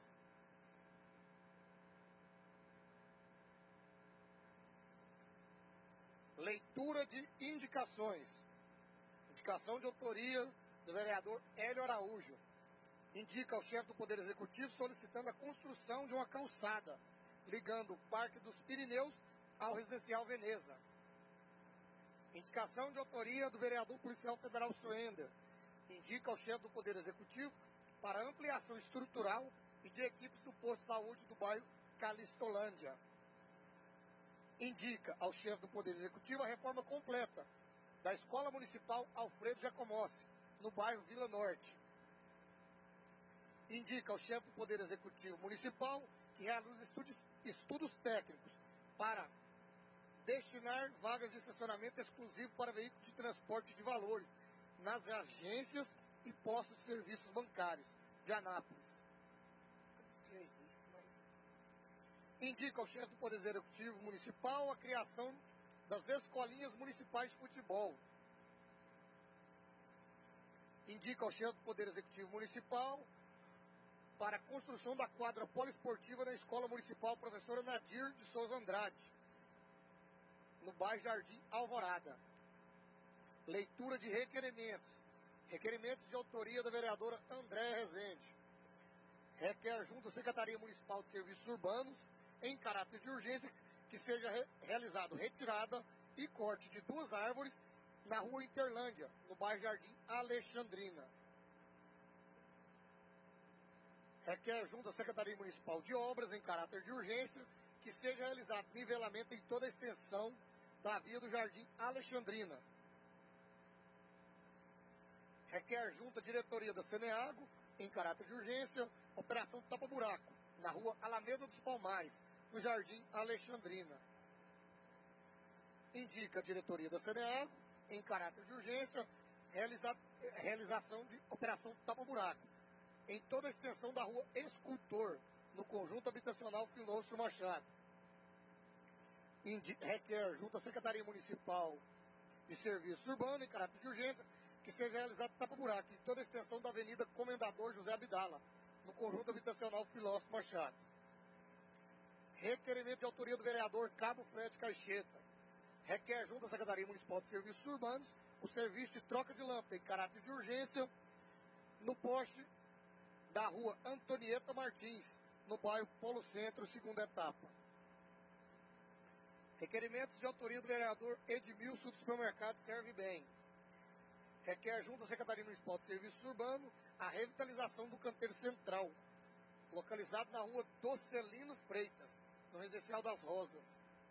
Leitura de indicações. Indicação de autoria do vereador Hélio Araújo. Indica ao chefe do Poder Executivo solicitando a construção de uma calçada ligando o Parque dos Pirineus ao Residencial Veneza. Indicação de autoria do vereador policial federal Soender. Indica ao chefe do Poder Executivo para ampliação estrutural e de equipes do posto de saúde do bairro Calistolândia. Indica ao chefe do Poder Executivo a reforma completa da Escola Municipal Alfredo Jacomossi, no bairro Vila Norte. Indica ao chefe do Poder Executivo Municipal que realize estudos técnicos para destinar vagas de estacionamento exclusivo para veículos de transporte de valores nas agências e postos de serviços bancários de Anápolis. Indica ao chefe do Poder Executivo Municipal a criação das escolinhas municipais de futebol. Indica ao chefe do Poder Executivo Municipal para a construção da quadra poliesportiva na Escola Municipal Professora Nadir de Souza Andrade, no bairro Jardim Alvorada. Leitura de requerimentos. Requerimentos de autoria da vereadora Andréa Rezende. Requer junto à Secretaria Municipal de Serviços Urbanos, em caráter de urgência, que seja realizado retirada e corte de 2 árvores na rua Interlândia, no bairro Jardim Alexandrina. Requer junto à Secretaria Municipal de Obras, em caráter de urgência, que seja realizado nivelamento em toda a extensão da via do Jardim Alexandrina. Requer junto à diretoria da Ceneago, em caráter de urgência, operação tapa-buraco, na rua Alameda dos Palmares, no Jardim Alexandrina. Indica a diretoria da Ceneago, em caráter de urgência, realização de operação tapa-buraco, em toda a extensão da rua Escultor, no conjunto habitacional Filósofo Machado. Requer junto à Secretaria Municipal de Serviços Urbanos, em caráter de urgência, que seja realizado tapa-buraco em toda a extensão da Avenida Comendador José Abdala, no conjunto habitacional Filósofo Machado. Requerimento de autoria do vereador Cabo Fred Caixeta. Requer junto à Secretaria Municipal de Serviços Urbanos o serviço de troca de lâmpada em caráter de urgência no poste da rua Antonieta Martins, no bairro Polo Centro, segunda etapa. Requerimentos de autoria do vereador Edmilson do Supermercado Serve Bem. Requer junto à Secretaria Municipal de Serviços Urbanos a revitalização do canteiro central, localizado na rua Docelino Freitas, no Residencial das Rosas.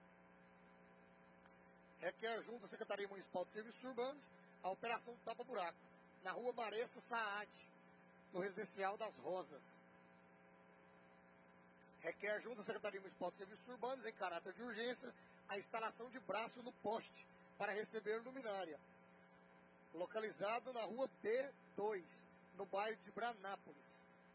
Requer junto à Secretaria Municipal de Serviços Urbanos a operação tapa-buraco, na rua Maressa Saad, no Residencial das Rosas. Requer junto à Secretaria Municipal de Serviços Urbanos, em caráter de urgência, a instalação de braço no poste para receber luminária, localizado na rua B2, no bairro de Branápolis.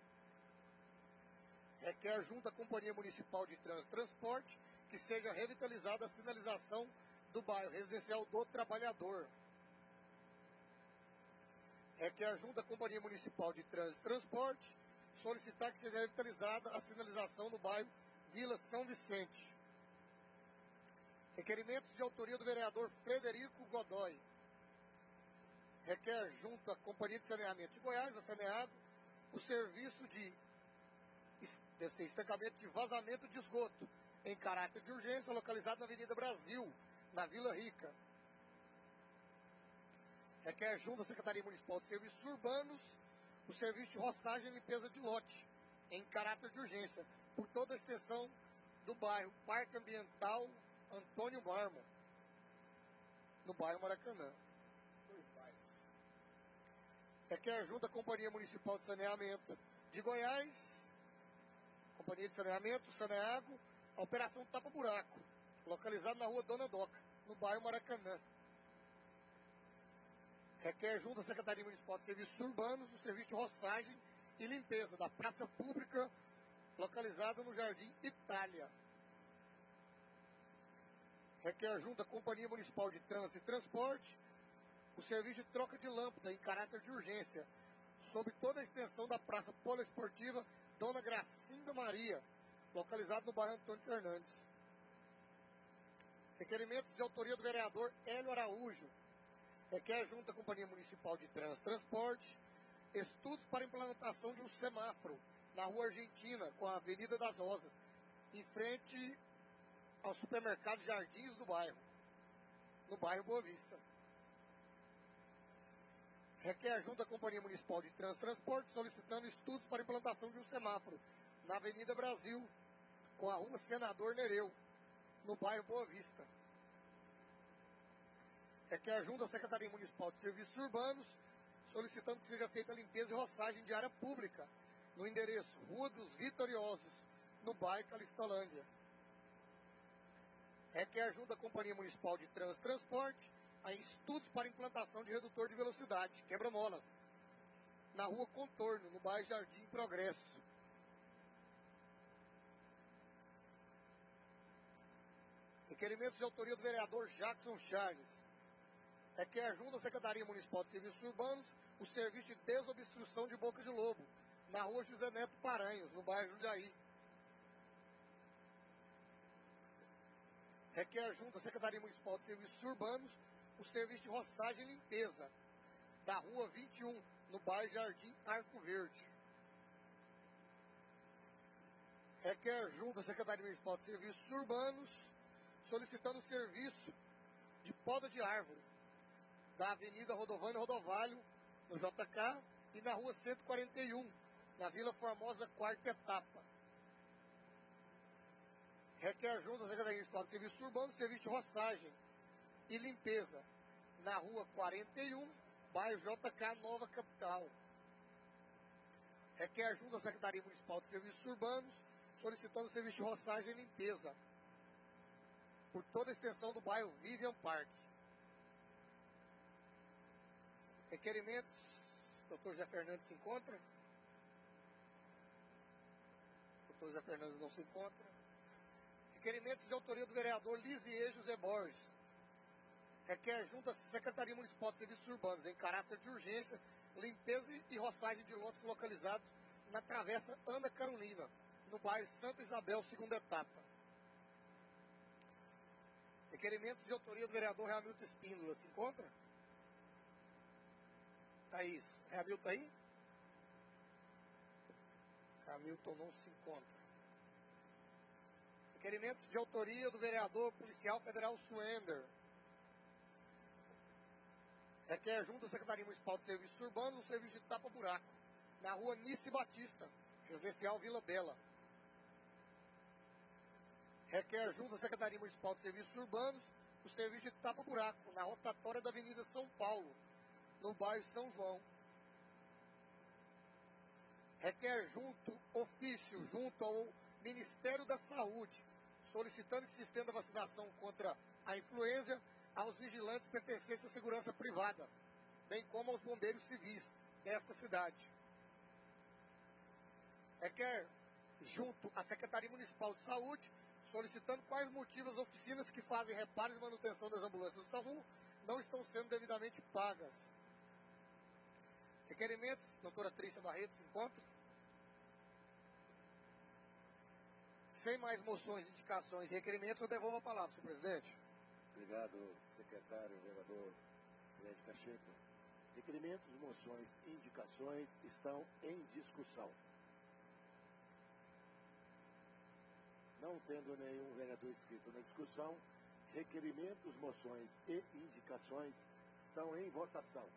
Requer junto à Companhia Municipal de Trânsito e Transporte que seja revitalizada a sinalização do bairro Residencial do Trabalhador. Requer junto à Companhia Municipal de Trânsito e Transporte solicitar que seja revitalizada a sinalização do bairro Vila São Vicente. Requerimentos de autoria do vereador Frederico Godoy. Requer junto à Companhia de Saneamento de Goiás, a Saneado, o serviço de estancamento de vazamento de esgoto em caráter de urgência, localizado na Avenida Brasil, na Vila Rica. Requer junto à Secretaria Municipal de Serviços Urbanos o serviço de roçagem e limpeza de lote, em caráter de urgência, por toda a extensão do bairro Parque Ambiental Antônio Marmo, no bairro Maracanã. Requer junto à Companhia Municipal de Saneamento de Goiás, Companhia de Saneamento, Saneago, a Operação Tapa Buraco, localizada na rua Dona Doca, no bairro Maracanã. Requer junto à Secretaria Municipal de Serviços Urbanos o serviço de roçagem e limpeza da praça pública localizada no Jardim Itália. Requer junto à Companhia Municipal de Trânsito e Transporte o serviço de troca de lâmpada em caráter de urgência sobre toda a extensão da praça poliesportiva Dona Gracinda Maria, localizado no bairro Antônio Fernandes. Requerimentos de autoria do vereador Hélio Araújo. Requer junto à Companhia Municipal de Trânsito e Transporte estudos para implantação de um semáforo na Rua Argentina, com a Avenida das Rosas, em frente ao supermercado Jardins do bairro, no bairro Boa Vista. Requer junto à Companhia Municipal de Trânsito e Transporte solicitando estudos para implantação de um semáforo na Avenida Brasil, com a Rua Senador Nereu, no bairro Boa Vista. Requer junto à Secretaria Municipal de Serviços Urbanos solicitando que seja feita a limpeza e roçagem de área pública no endereço Rua dos Vitoriosos, no bairro Calistolândia. Requer junto à Companhia Municipal de Trânsito e Transporte a estudos para implantação de redutor de velocidade, quebra-molas, na Rua Contorno, no bairro Jardim Progresso. Requerimentos de autoria do vereador Jackson Charles. Requer junto à Secretaria Municipal de Serviços Urbanos o serviço de desobstrução de Boca de Lobo, na Rua José Neto Paranhos, no bairro Jundiaí. Requer junto à Secretaria Municipal de Serviços Urbanos o serviço de roçagem e limpeza da Rua 21, no bairro Jardim Arco Verde. Requer junto à Secretaria Municipal de Serviços Urbanos solicitando o serviço de poda de árvore da Avenida Rodovânio Rodovalho, no JK, e na Rua 141, na Vila Formosa, quarta etapa. Requer junto à Secretaria Municipal de Serviços Urbanos serviço de roçagem e limpeza na Rua 41, bairro JK, Nova Capital. Requer junto à Secretaria Municipal de Serviços Urbanos solicitando serviço de roçagem e limpeza por toda a extensão do bairro Vivian Park. Requerimentos, Dr. Zé Fernandes se encontra? Dr. Zé Fernandes não se encontra. Requerimentos de autoria do vereador Lisier José Borges. Requer junto à Secretaria Municipal de Serviços Urbanos, em caráter de urgência, limpeza e roçagem de lotes localizados na Travessa Ana Carolina, no bairro Santa Isabel, segunda etapa. Requerimentos de autoria do vereador Hamilton Espíndola. Se encontra? Thaís, Hamilton aí? Hamilton não se encontra. Requerimentos de autoria do vereador policial federal Suender. Requer junto à Secretaria Municipal de Serviços Urbanos um serviço de tapa-buraco na Rua Nice Batista, Residencial Vila Bela. Requer junto à Secretaria Municipal de Serviços Urbanos o serviço de tapa-buraco na rotatória da Avenida São Paulo, no bairro São João. Requer ofício junto ao Ministério da Saúde, solicitando que se estenda a vacinação contra a influenza aos vigilantes pertencentes à segurança privada, bem como aos bombeiros civis desta cidade. Requer, junto à Secretaria Municipal de Saúde, solicitando quais motivos as oficinas que fazem reparos e manutenção das ambulâncias do SAMU não estão sendo devidamente pagas. Requerimentos, doutora Trícia Barreto, se encontra? Sem mais moções, indicações e requerimentos, eu devolvo a palavra, senhor presidente. Obrigado, secretário, vereador Fred Pacheco. Requerimentos, moções e indicações estão em discussão. Não tendo nenhum vereador inscrito na discussão, requerimentos, moções e indicações estão em votação.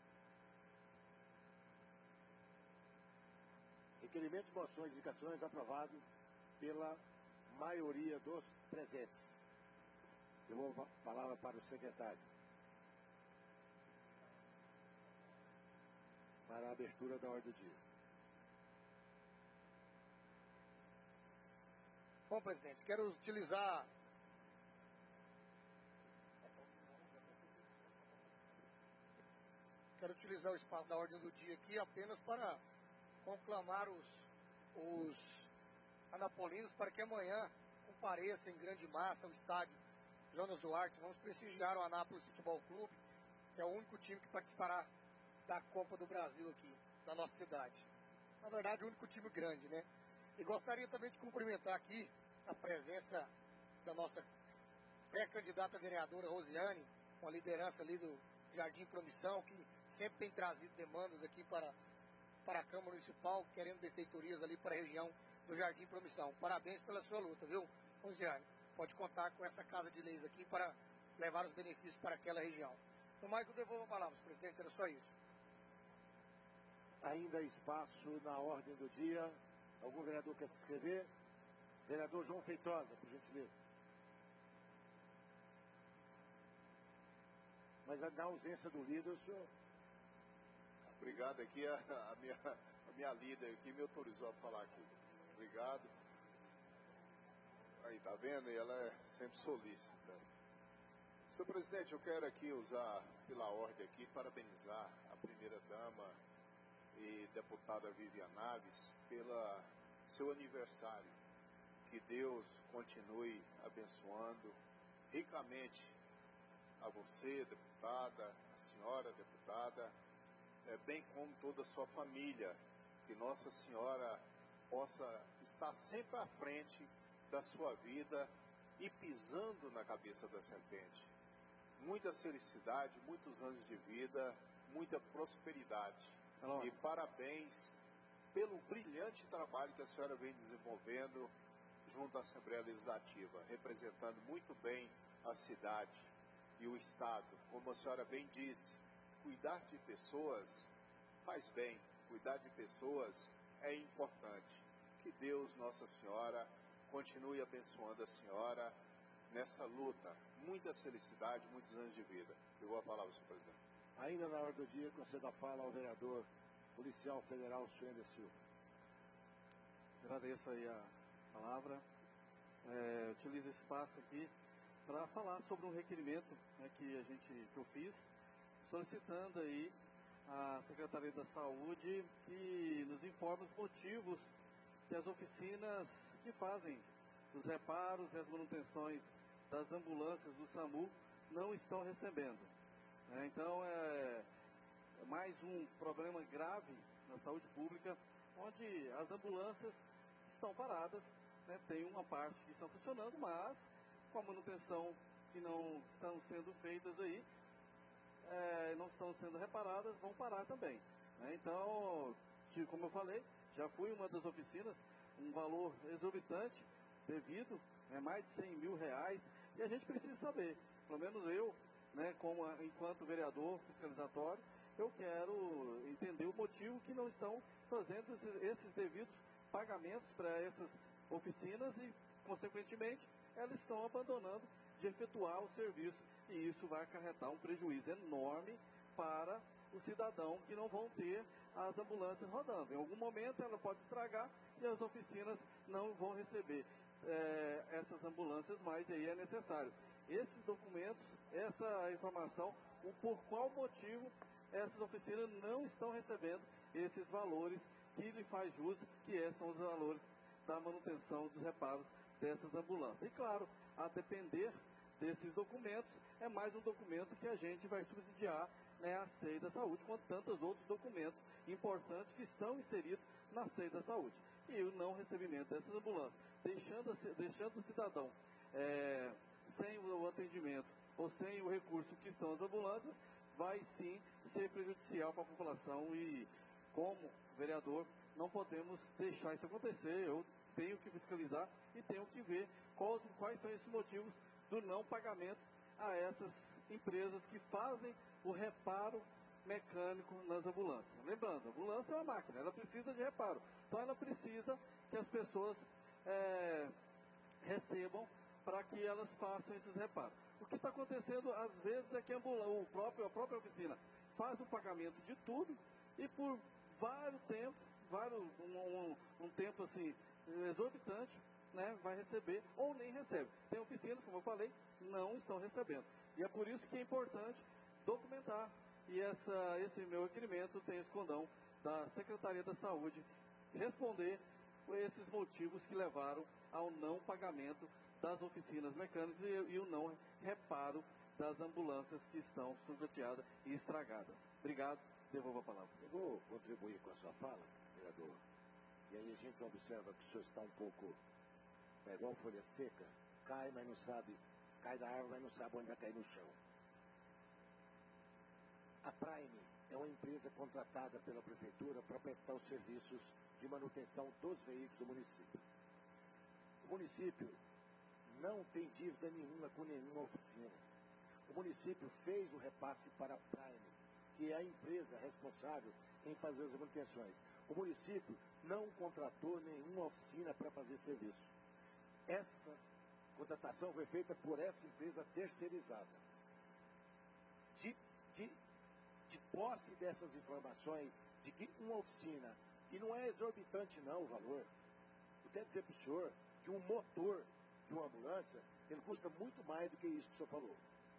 Requerimentos, moções e indicações aprovados pela maioria dos presentes. Eu vou a palavra para o secretário para a abertura da ordem do dia. Bom, presidente, quero utilizar o espaço da ordem do dia aqui apenas para conclamar os anapolinos para que amanhã compareçam em grande massa ao estádio Jonas Duarte. Vamos prestigiar o Anápolis Futebol Clube, que é o único time que participará da Copa do Brasil aqui, na nossa cidade. Na verdade, o único time grande, né? E gostaria também de cumprimentar aqui a presença da nossa pré-candidata vereadora Rosiane, com a liderança ali do Jardim Promissão, que sempre tem trazido demandas aqui para a Câmara Municipal, querendo benfeitorias ali para a região do Jardim Promissão. Parabéns pela sua luta, viu, Rosiane? Pode contar com essa Casa de Leis aqui para levar os benefícios para aquela região. No mais, eu devolvo a palavra, presidente, era só isso. Ainda há espaço na ordem do dia. Algum vereador quer se inscrever? Vereador João Feitosa, por gentileza. Mas na ausência do líder, o senhor... Obrigado aqui, a minha líder aqui me autorizou a falar aqui. Obrigado. Aí, tá vendo? E ela é sempre solícita. Senhor presidente, eu quero aqui usar pela ordem aqui, parabenizar a primeira-dama e deputada Vivian Naves pela seu aniversário. Que Deus continue abençoando ricamente a você, deputada, a senhora deputada, bem como toda a sua família. Que Nossa Senhora possa estar sempre à frente da sua vida e pisando na cabeça da serpente. Muita felicidade, muitos anos de vida, muita prosperidade. E parabéns pelo brilhante trabalho que a senhora vem desenvolvendo junto à Assembleia Legislativa, representando muito bem a cidade e o Estado. Como a senhora bem disse, cuidar de pessoas faz bem, cuidar de pessoas é importante. Que Deus, Nossa Senhora, continue abençoando a senhora nessa luta. Muita felicidade, muitos anos de vida. Eu vou a palavra, senhor presidente. Ainda na hora do dia, concedo a fala ao vereador policial federal Suender Silva. Agradeço aí a palavra. Utilizo esse espaço aqui para falar sobre um requerimento, né, que eu fiz, solicitando aí a Secretaria da Saúde que nos informe os motivos que as oficinas que fazem os reparos e as manutenções das ambulâncias do SAMU não estão recebendo. Então, é mais um problema grave na saúde pública, onde as ambulâncias estão paradas, né? Tem uma parte que estão funcionando, mas com a manutenção que não estão sendo feitas aí, não estão sendo reparadas, vão parar também. Então, como eu falei, já fui uma das oficinas, um valor exorbitante, devido, mais de 100 mil reais, e a gente precisa saber, pelo menos eu, né, enquanto vereador fiscalizatório, eu quero entender o motivo que não estão fazendo esses devidos pagamentos para essas oficinas e, consequentemente, elas estão abandonando de efetuar o serviço, e isso vai acarretar um prejuízo enorme para o cidadão que não vão ter as ambulâncias rodando. Em algum momento ela pode estragar e as oficinas não vão receber essas ambulâncias mais, e aí é necessário esses documentos, essa informação, por qual motivo essas oficinas não estão recebendo esses valores que lhe faz jus, que são os valores da manutenção dos reparos dessas ambulâncias. E claro, a depender desses documentos, é mais um documento que a gente vai subsidiar, né, a SEI da Saúde, quanto tantos outros documentos importantes que estão inseridos na SEI da Saúde. E o não recebimento dessas ambulâncias, deixando o cidadão sem o atendimento ou sem o recurso que são as ambulâncias, vai sim ser prejudicial para a população e, como vereador, não podemos deixar isso acontecer. Eu tenho que fiscalizar e tenho que ver quais são esses motivos do não pagamento a essas empresas que fazem o reparo mecânico nas ambulâncias. Lembrando, a ambulância é uma máquina, ela precisa de reparo. Então ela precisa que as pessoas recebam para que elas façam esses reparos. O que está acontecendo às vezes é que a própria oficina faz o pagamento de tudo e por vários tempos, um tempo assim exorbitante, né, vai receber ou nem recebe. Tem oficinas, como eu falei, não estão recebendo. E é por isso que é importante documentar. E esse meu requerimento tem esse condão da Secretaria da Saúde responder esses motivos que levaram ao não pagamento das oficinas mecânicas e o não reparo das ambulâncias que estão sucateadas e estragadas. Obrigado, devolvo a palavra. Eu vou contribuir com a sua fala, vereador. E aí a gente observa que o senhor está um pouco igual folha seca, cai, mas não sabe, cai da árvore, mas não sabe onde vai cair no chão. A Prime é uma empresa contratada pela prefeitura para prestar os serviços de manutenção dos veículos do município. O município não tem dívida nenhuma com nenhuma oficina. O município fez o repasse para a Prime, que é a empresa responsável em fazer as manutenções. O município não contratou nenhuma oficina para fazer serviço. Essa contratação foi feita por essa empresa terceirizada. De posse dessas informações, de que uma oficina, e não é exorbitante não o valor, eu quero dizer para o senhor que um motor de uma ambulância, ele custa muito mais do que isso que o senhor falou.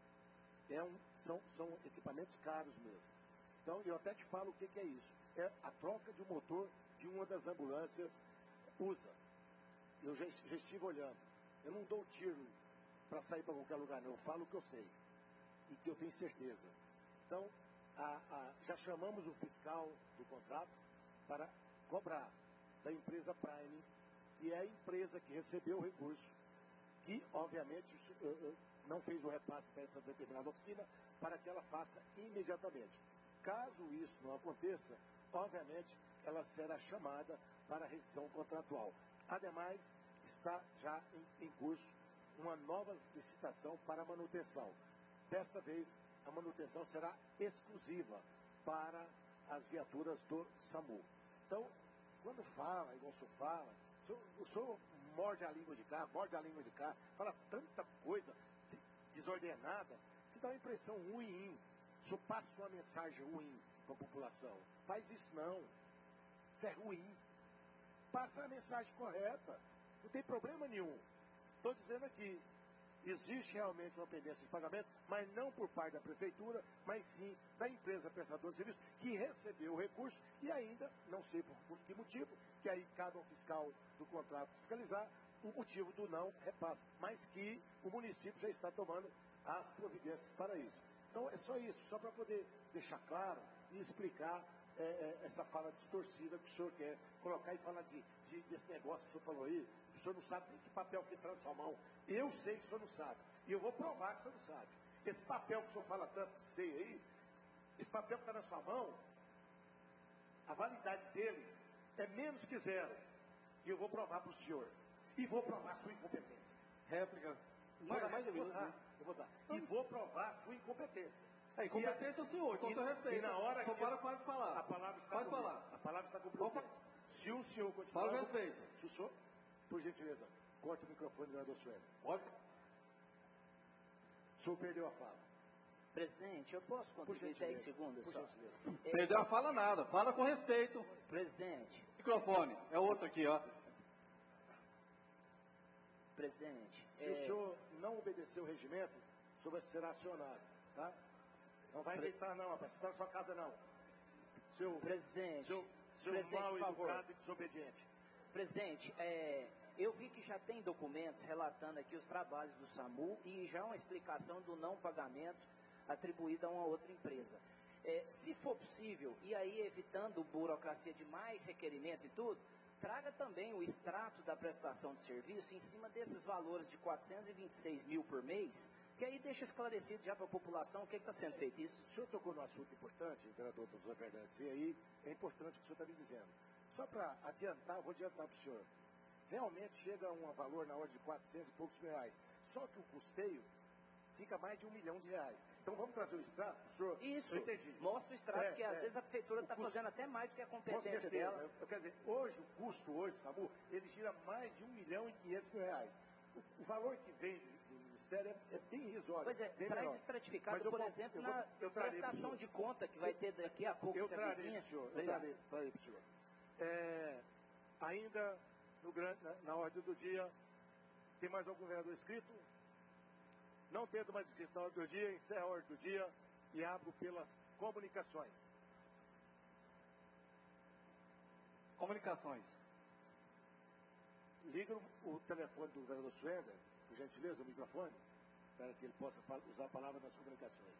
São equipamentos caros mesmo. Então, eu até te falo o que é isso. É a troca de um motor de uma das ambulâncias usa. Eu já estive olhando. Eu não dou tiro para sair para qualquer lugar, não. Eu falo o que eu sei. E que eu tenho certeza. Então, já chamamos o fiscal do contrato para cobrar da empresa Prime, que é a empresa que recebeu o recurso, que, obviamente, não fez o repasse para essa determinada oficina, para que ela faça imediatamente. Caso isso não aconteça, obviamente, ela será chamada para a rescisão contratual. Ademais, está já em curso uma nova licitação para a manutenção. Desta vez, a manutenção será exclusiva para as viaturas do SAMU. Então, quando fala, igual o senhor fala, o senhor morde a língua de cá, fala tanta coisa desordenada, que dá uma impressão ruim. O senhor passa uma mensagem ruim para a população. Faz isso não. Isso é ruim. Passa a mensagem correta. Não tem problema nenhum. Estou dizendo aqui, existe realmente uma pendência de pagamento, mas não por parte da prefeitura, mas sim da empresa prestadora de serviço, que recebeu o recurso e ainda, não sei por que motivo, que aí cabe ao fiscal do contrato fiscalizar o motivo do não repasse, mas que o município já está tomando as providências para isso. Então é só isso, só para poder deixar claro e explicar essa fala distorcida que o senhor quer colocar e falar desse negócio que o senhor falou aí. O senhor não sabe nem que papel que está na sua mão. Eu sei que o senhor não sabe. E eu vou provar que o senhor não sabe. Esse papel que o senhor fala tanto, sei aí, esse papel que está na sua mão, a validade dele é menos que zero. E eu vou provar para o senhor. E vou provar a sua incompetência. Réplica. Manda mais de minuto. Eu vou dar. E vou provar a sua incompetência. Incompetência é o senhor, então eu respeito. E na hora que... para de falar. A palavra está pode falar. A palavra está cumprida. Se o senhor continuar... Fala o respeito. Se o senhor, por gentileza, corta o microfone do vereador Sueli. Pode. O senhor perdeu a fala. Presidente, eu posso contribuir 10 segundos só? Perdeu, fala nada, fala com respeito. Presidente. Microfone, é outro aqui, ó. Presidente. Se o senhor não obedecer o regimento, o senhor vai ser acionado, tá? Não vai gritar não, rapaz, você está na sua casa não. Seu presidente, seu mal educado e desobediente. Presidente, eu vi que já tem documentos relatando aqui os trabalhos do SAMU e já uma explicação do não pagamento atribuído a uma outra empresa. Se for possível, e aí evitando burocracia de mais requerimento e tudo, traga também o extrato da prestação de serviço em cima desses valores de 426 mil por mês, que aí deixa esclarecido já para a população o que está sendo feito isso. O senhor tocou num assunto importante, vereador José Fernandes, e aí é importante o que o senhor está me dizendo. Só para adiantar, vou adiantar para o senhor. Realmente chega a um valor na ordem de 400 e poucos mil reais. Só que o custeio fica mais de R$1 milhão. Então vamos trazer o extrato, senhor? Isso, eu entendi. Mostra o extrato, que às vezes a prefeitura está fazendo até mais do que a competência dela. Quer dizer, hoje, o custo hoje, SAMU, ele gira mais de R$1.500.000. O valor que vem do Ministério é bem irrisório. Pois é, traz menor. estratificado, por exemplo, na prestação de conta que vai ter daqui a pouco. Eu trarei, senhor. Ainda na ordem do dia, tem mais algum vereador inscrito? Não tendo mais inscrito na ordem do dia, encerra a ordem do dia e abro pelas comunicações. Comunicações. Liga o telefone do vereador Suenda, por gentileza, o microfone, para que ele possa usar a palavra nas comunicações.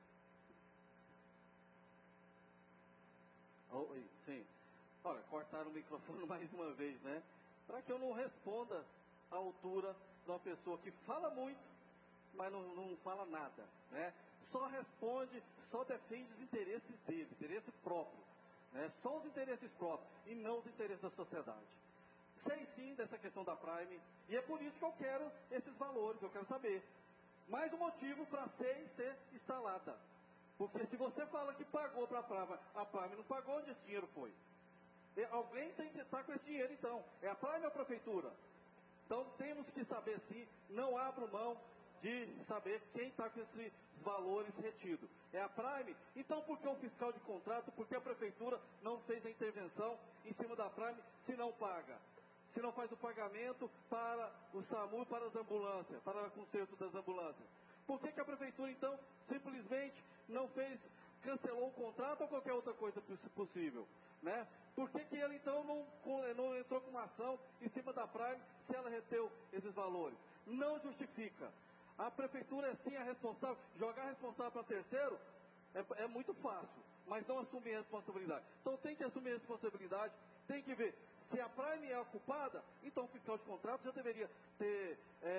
Oi, sim. Olha, cortaram o microfone mais uma vez, né? Para que eu não responda à altura de uma pessoa que fala muito, mas não fala nada, né? Só responde, só defende os interesses dele, interesse próprio, né? Só os interesses próprios e não os interesses da sociedade. Sei sim dessa questão da Prime, e é por isso que eu quero esses valores, eu quero saber. Mais um motivo para ser instalada. Porque se você fala que pagou para a Prime não pagou, onde esse dinheiro foi? Alguém tem que estar com esse dinheiro então. É a Prime ou a Prefeitura? Então temos que saber sim, não abro mão de saber quem está com esses valores retidos. É a Prime? Então por que o fiscal de contrato, por que a Prefeitura não fez a intervenção em cima da Prime se não paga? Se não faz o pagamento para o SAMU, para as ambulâncias, para o conserto das ambulâncias? Por que a Prefeitura, então, simplesmente não fez, cancelou o contrato ou qualquer outra coisa possível? Né? Por que ele, então, não entrou com uma ação em cima da Prime se ela reteu esses valores? Não justifica. A Prefeitura é sim a responsável. Jogar responsável para terceiro é muito fácil, mas não assumir a responsabilidade. Então tem que assumir a responsabilidade, tem que ver. Se a Prime é a culpada, então o fiscal de contrato já deveria ter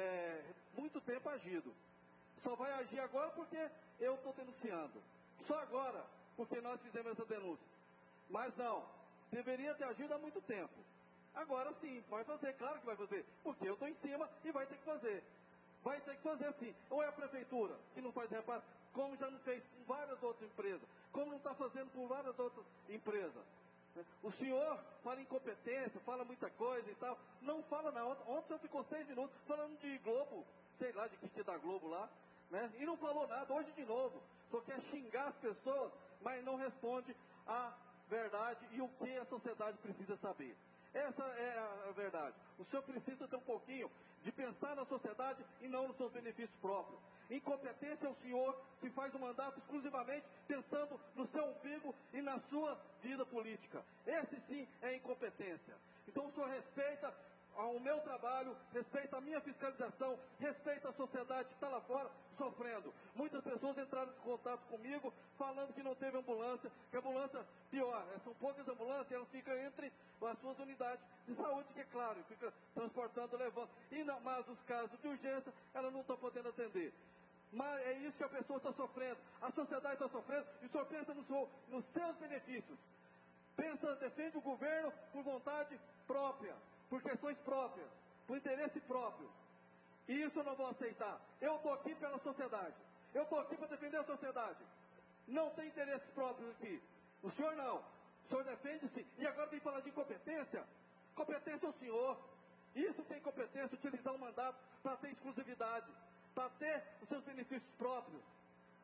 muito tempo agido. Só vai agir agora porque eu estou denunciando. Só agora, porque nós fizemos essa denúncia. Mas não, deveria ter agido há muito tempo. Agora sim, vai fazer, claro que vai fazer. Porque eu estou em cima e vai ter que fazer. Vai ter que fazer assim. Ou é a Prefeitura que não faz repasse, como já não fez com várias outras empresas. Como não está fazendo com várias outras empresas. O senhor fala incompetência, fala muita coisa e tal. Não fala nada. Ontem o senhor ficou 6 minutos falando de Globo, sei lá de que é da Globo lá, né? E não falou nada. Hoje de novo. Só quer xingar as pessoas, mas não responde a verdade e o que a sociedade precisa saber. Essa é a verdade. O senhor precisa ter um pouquinho de pensar na sociedade e não nos seus benefícios próprios. Incompetência é o senhor que faz o mandato exclusivamente pensando no seu umbigo e na sua vida política. Esse sim é incompetência. Então o senhor respeita o meu trabalho, respeita a minha fiscalização, respeita a sociedade que está lá fora sofrendo. Muitas pessoas entraram em contato comigo falando que não teve ambulância, que a ambulância, pior, são poucas ambulâncias, elas ficam entre as suas unidades de saúde, que é claro, fica transportando, levando. Mas os casos de urgência, ela não está podendo atender. Mas é isso que a pessoa está sofrendo, a sociedade está sofrendo, e o senhor pensa nos seus benefícios. Defende o governo por vontade própria, por questões próprias, por interesse próprio. E isso eu não vou aceitar. Eu estou aqui pela sociedade. Eu estou aqui para defender a sociedade. Não tem interesses próprios aqui. O senhor não. O senhor defende-se. E agora vem falar de incompetência. Competência é o senhor. Isso tem competência, utilizar o mandato para ter exclusividade, para ter os seus benefícios próprios.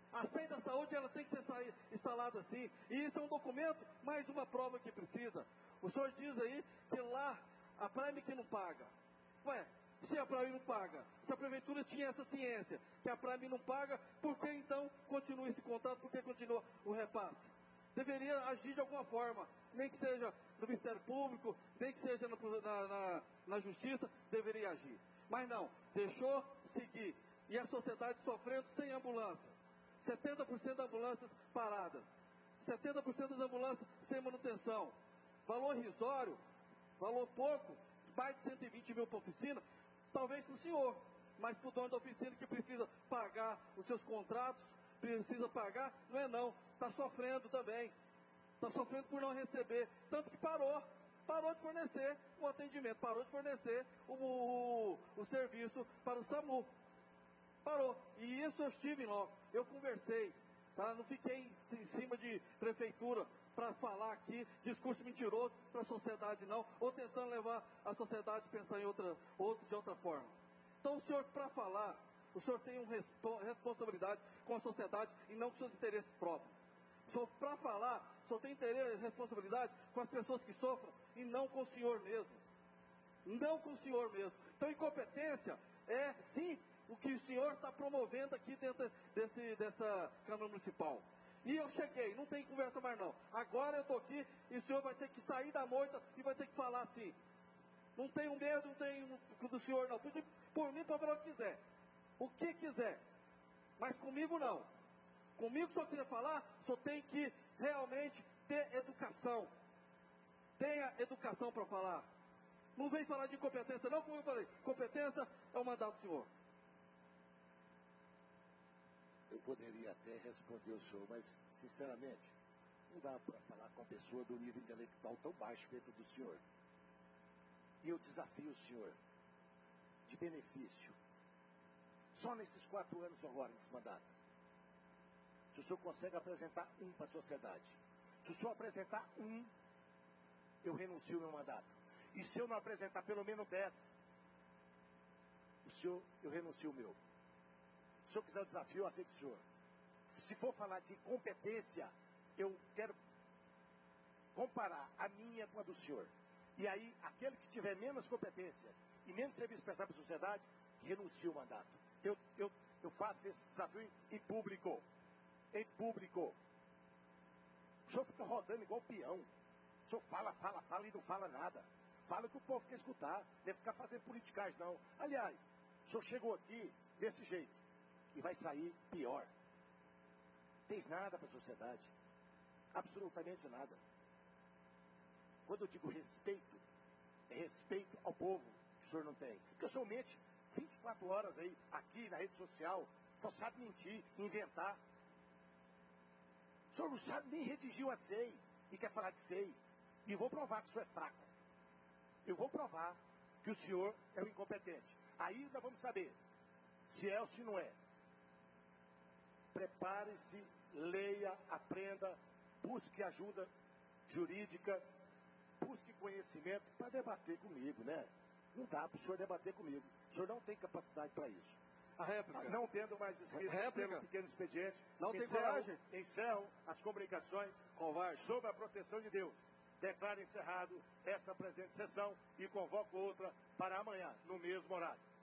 A senha da saúde, ela tem que ser instalada assim. E isso é um documento, mais uma prova que precisa. O senhor diz aí que lá a Prime que não paga. Ué, se a Prime não paga, se a prefeitura tinha essa ciência que a Prime não paga, por que então continua esse contrato? Por que continua o repasse? Deveria agir de alguma forma, nem que seja no Ministério Público, nem que seja na Justiça, deveria agir. Mas não, deixou seguir. E a sociedade sofrendo sem ambulância. 70% das ambulâncias paradas. 70% das ambulâncias sem manutenção. Valor irrisório, valor pouco, mais de 120 mil para a oficina, talvez para o senhor, mas para o dono da oficina que precisa pagar os seus contratos, precisa pagar, não é não, está sofrendo também. Está sofrendo por não receber, tanto que parou de fornecer o atendimento, parou de fornecer o serviço para o SAMU. Parou. E isso eu estive lá, eu conversei, tá? Não fiquei em cima de prefeitura para falar aqui discurso mentiroso para a sociedade não, ou tentando levar a sociedade a pensar de outra forma. Então o senhor, para falar, o senhor tem uma responsabilidade com a sociedade e não com seus interesses próprios. O senhor, para falar, o senhor tem interesse e responsabilidade com as pessoas que sofrem e não com o senhor mesmo. Não com o senhor mesmo. Então incompetência é sim o que o senhor está promovendo aqui dentro dessa Câmara Municipal. E eu cheguei, não tem conversa mais não. Agora eu estou aqui e o senhor vai ter que sair da moita e vai ter que falar assim. Não tenho medo, não tenho do senhor não. Por mim pode falar o que quiser. O que quiser. Mas comigo não. Comigo, se o senhor quiser falar, o senhor tem que realmente ter educação. Tenha educação para falar. Não vem falar de incompetência não, como eu falei. Competência é o mandato do senhor. Eu poderia até responder o senhor, mas, sinceramente, não dá para falar com uma pessoa do nível intelectual tão baixo feito do senhor. E eu desafio o senhor, de benefício, só nesses 4 anos agora, nesse mandato, se o senhor consegue apresentar um para a sociedade. Se o senhor apresentar um, eu renuncio ao meu mandato. E se eu não apresentar pelo menos 10, eu renuncio o meu. Se o senhor quiser o desafio, eu aceito o senhor. Se for falar de competência, eu quero comparar a minha com a do senhor. E aí, aquele que tiver menos competência e menos serviço prestado para a sociedade, renuncia o mandato. Eu faço esse desafio em público. Em público. O senhor fica rodando igual peão. O senhor fala e não fala nada. Fala que o povo quer escutar. Não é ficar fazendo politicagem, não. Aliás, o senhor chegou aqui desse jeito. E vai sair pior. Não fez nada para a sociedade. Absolutamente nada. Quando eu digo respeito, é respeito ao povo que o senhor não tem. Porque o senhor mente 24 horas aí, aqui na rede social, só sabe mentir, inventar. O senhor não sabe nem redigir a SEI e quer falar de SEI. E eu vou provar que o senhor é fraco. Eu vou provar que o senhor é um incompetente. Aí nós vamos saber se é ou se não é. Prepare-se, leia, aprenda, busque ajuda jurídica, busque conhecimento para debater comigo, né? Não dá para o senhor debater comigo. O senhor não tem capacidade para isso. A réplica. Não tendo mais escrito pelo pequeno expediente. Não tem coragem? Encerro as comunicações sobre a proteção de Deus. Declaro encerrado essa presente sessão e convoco outra para amanhã, no mesmo horário.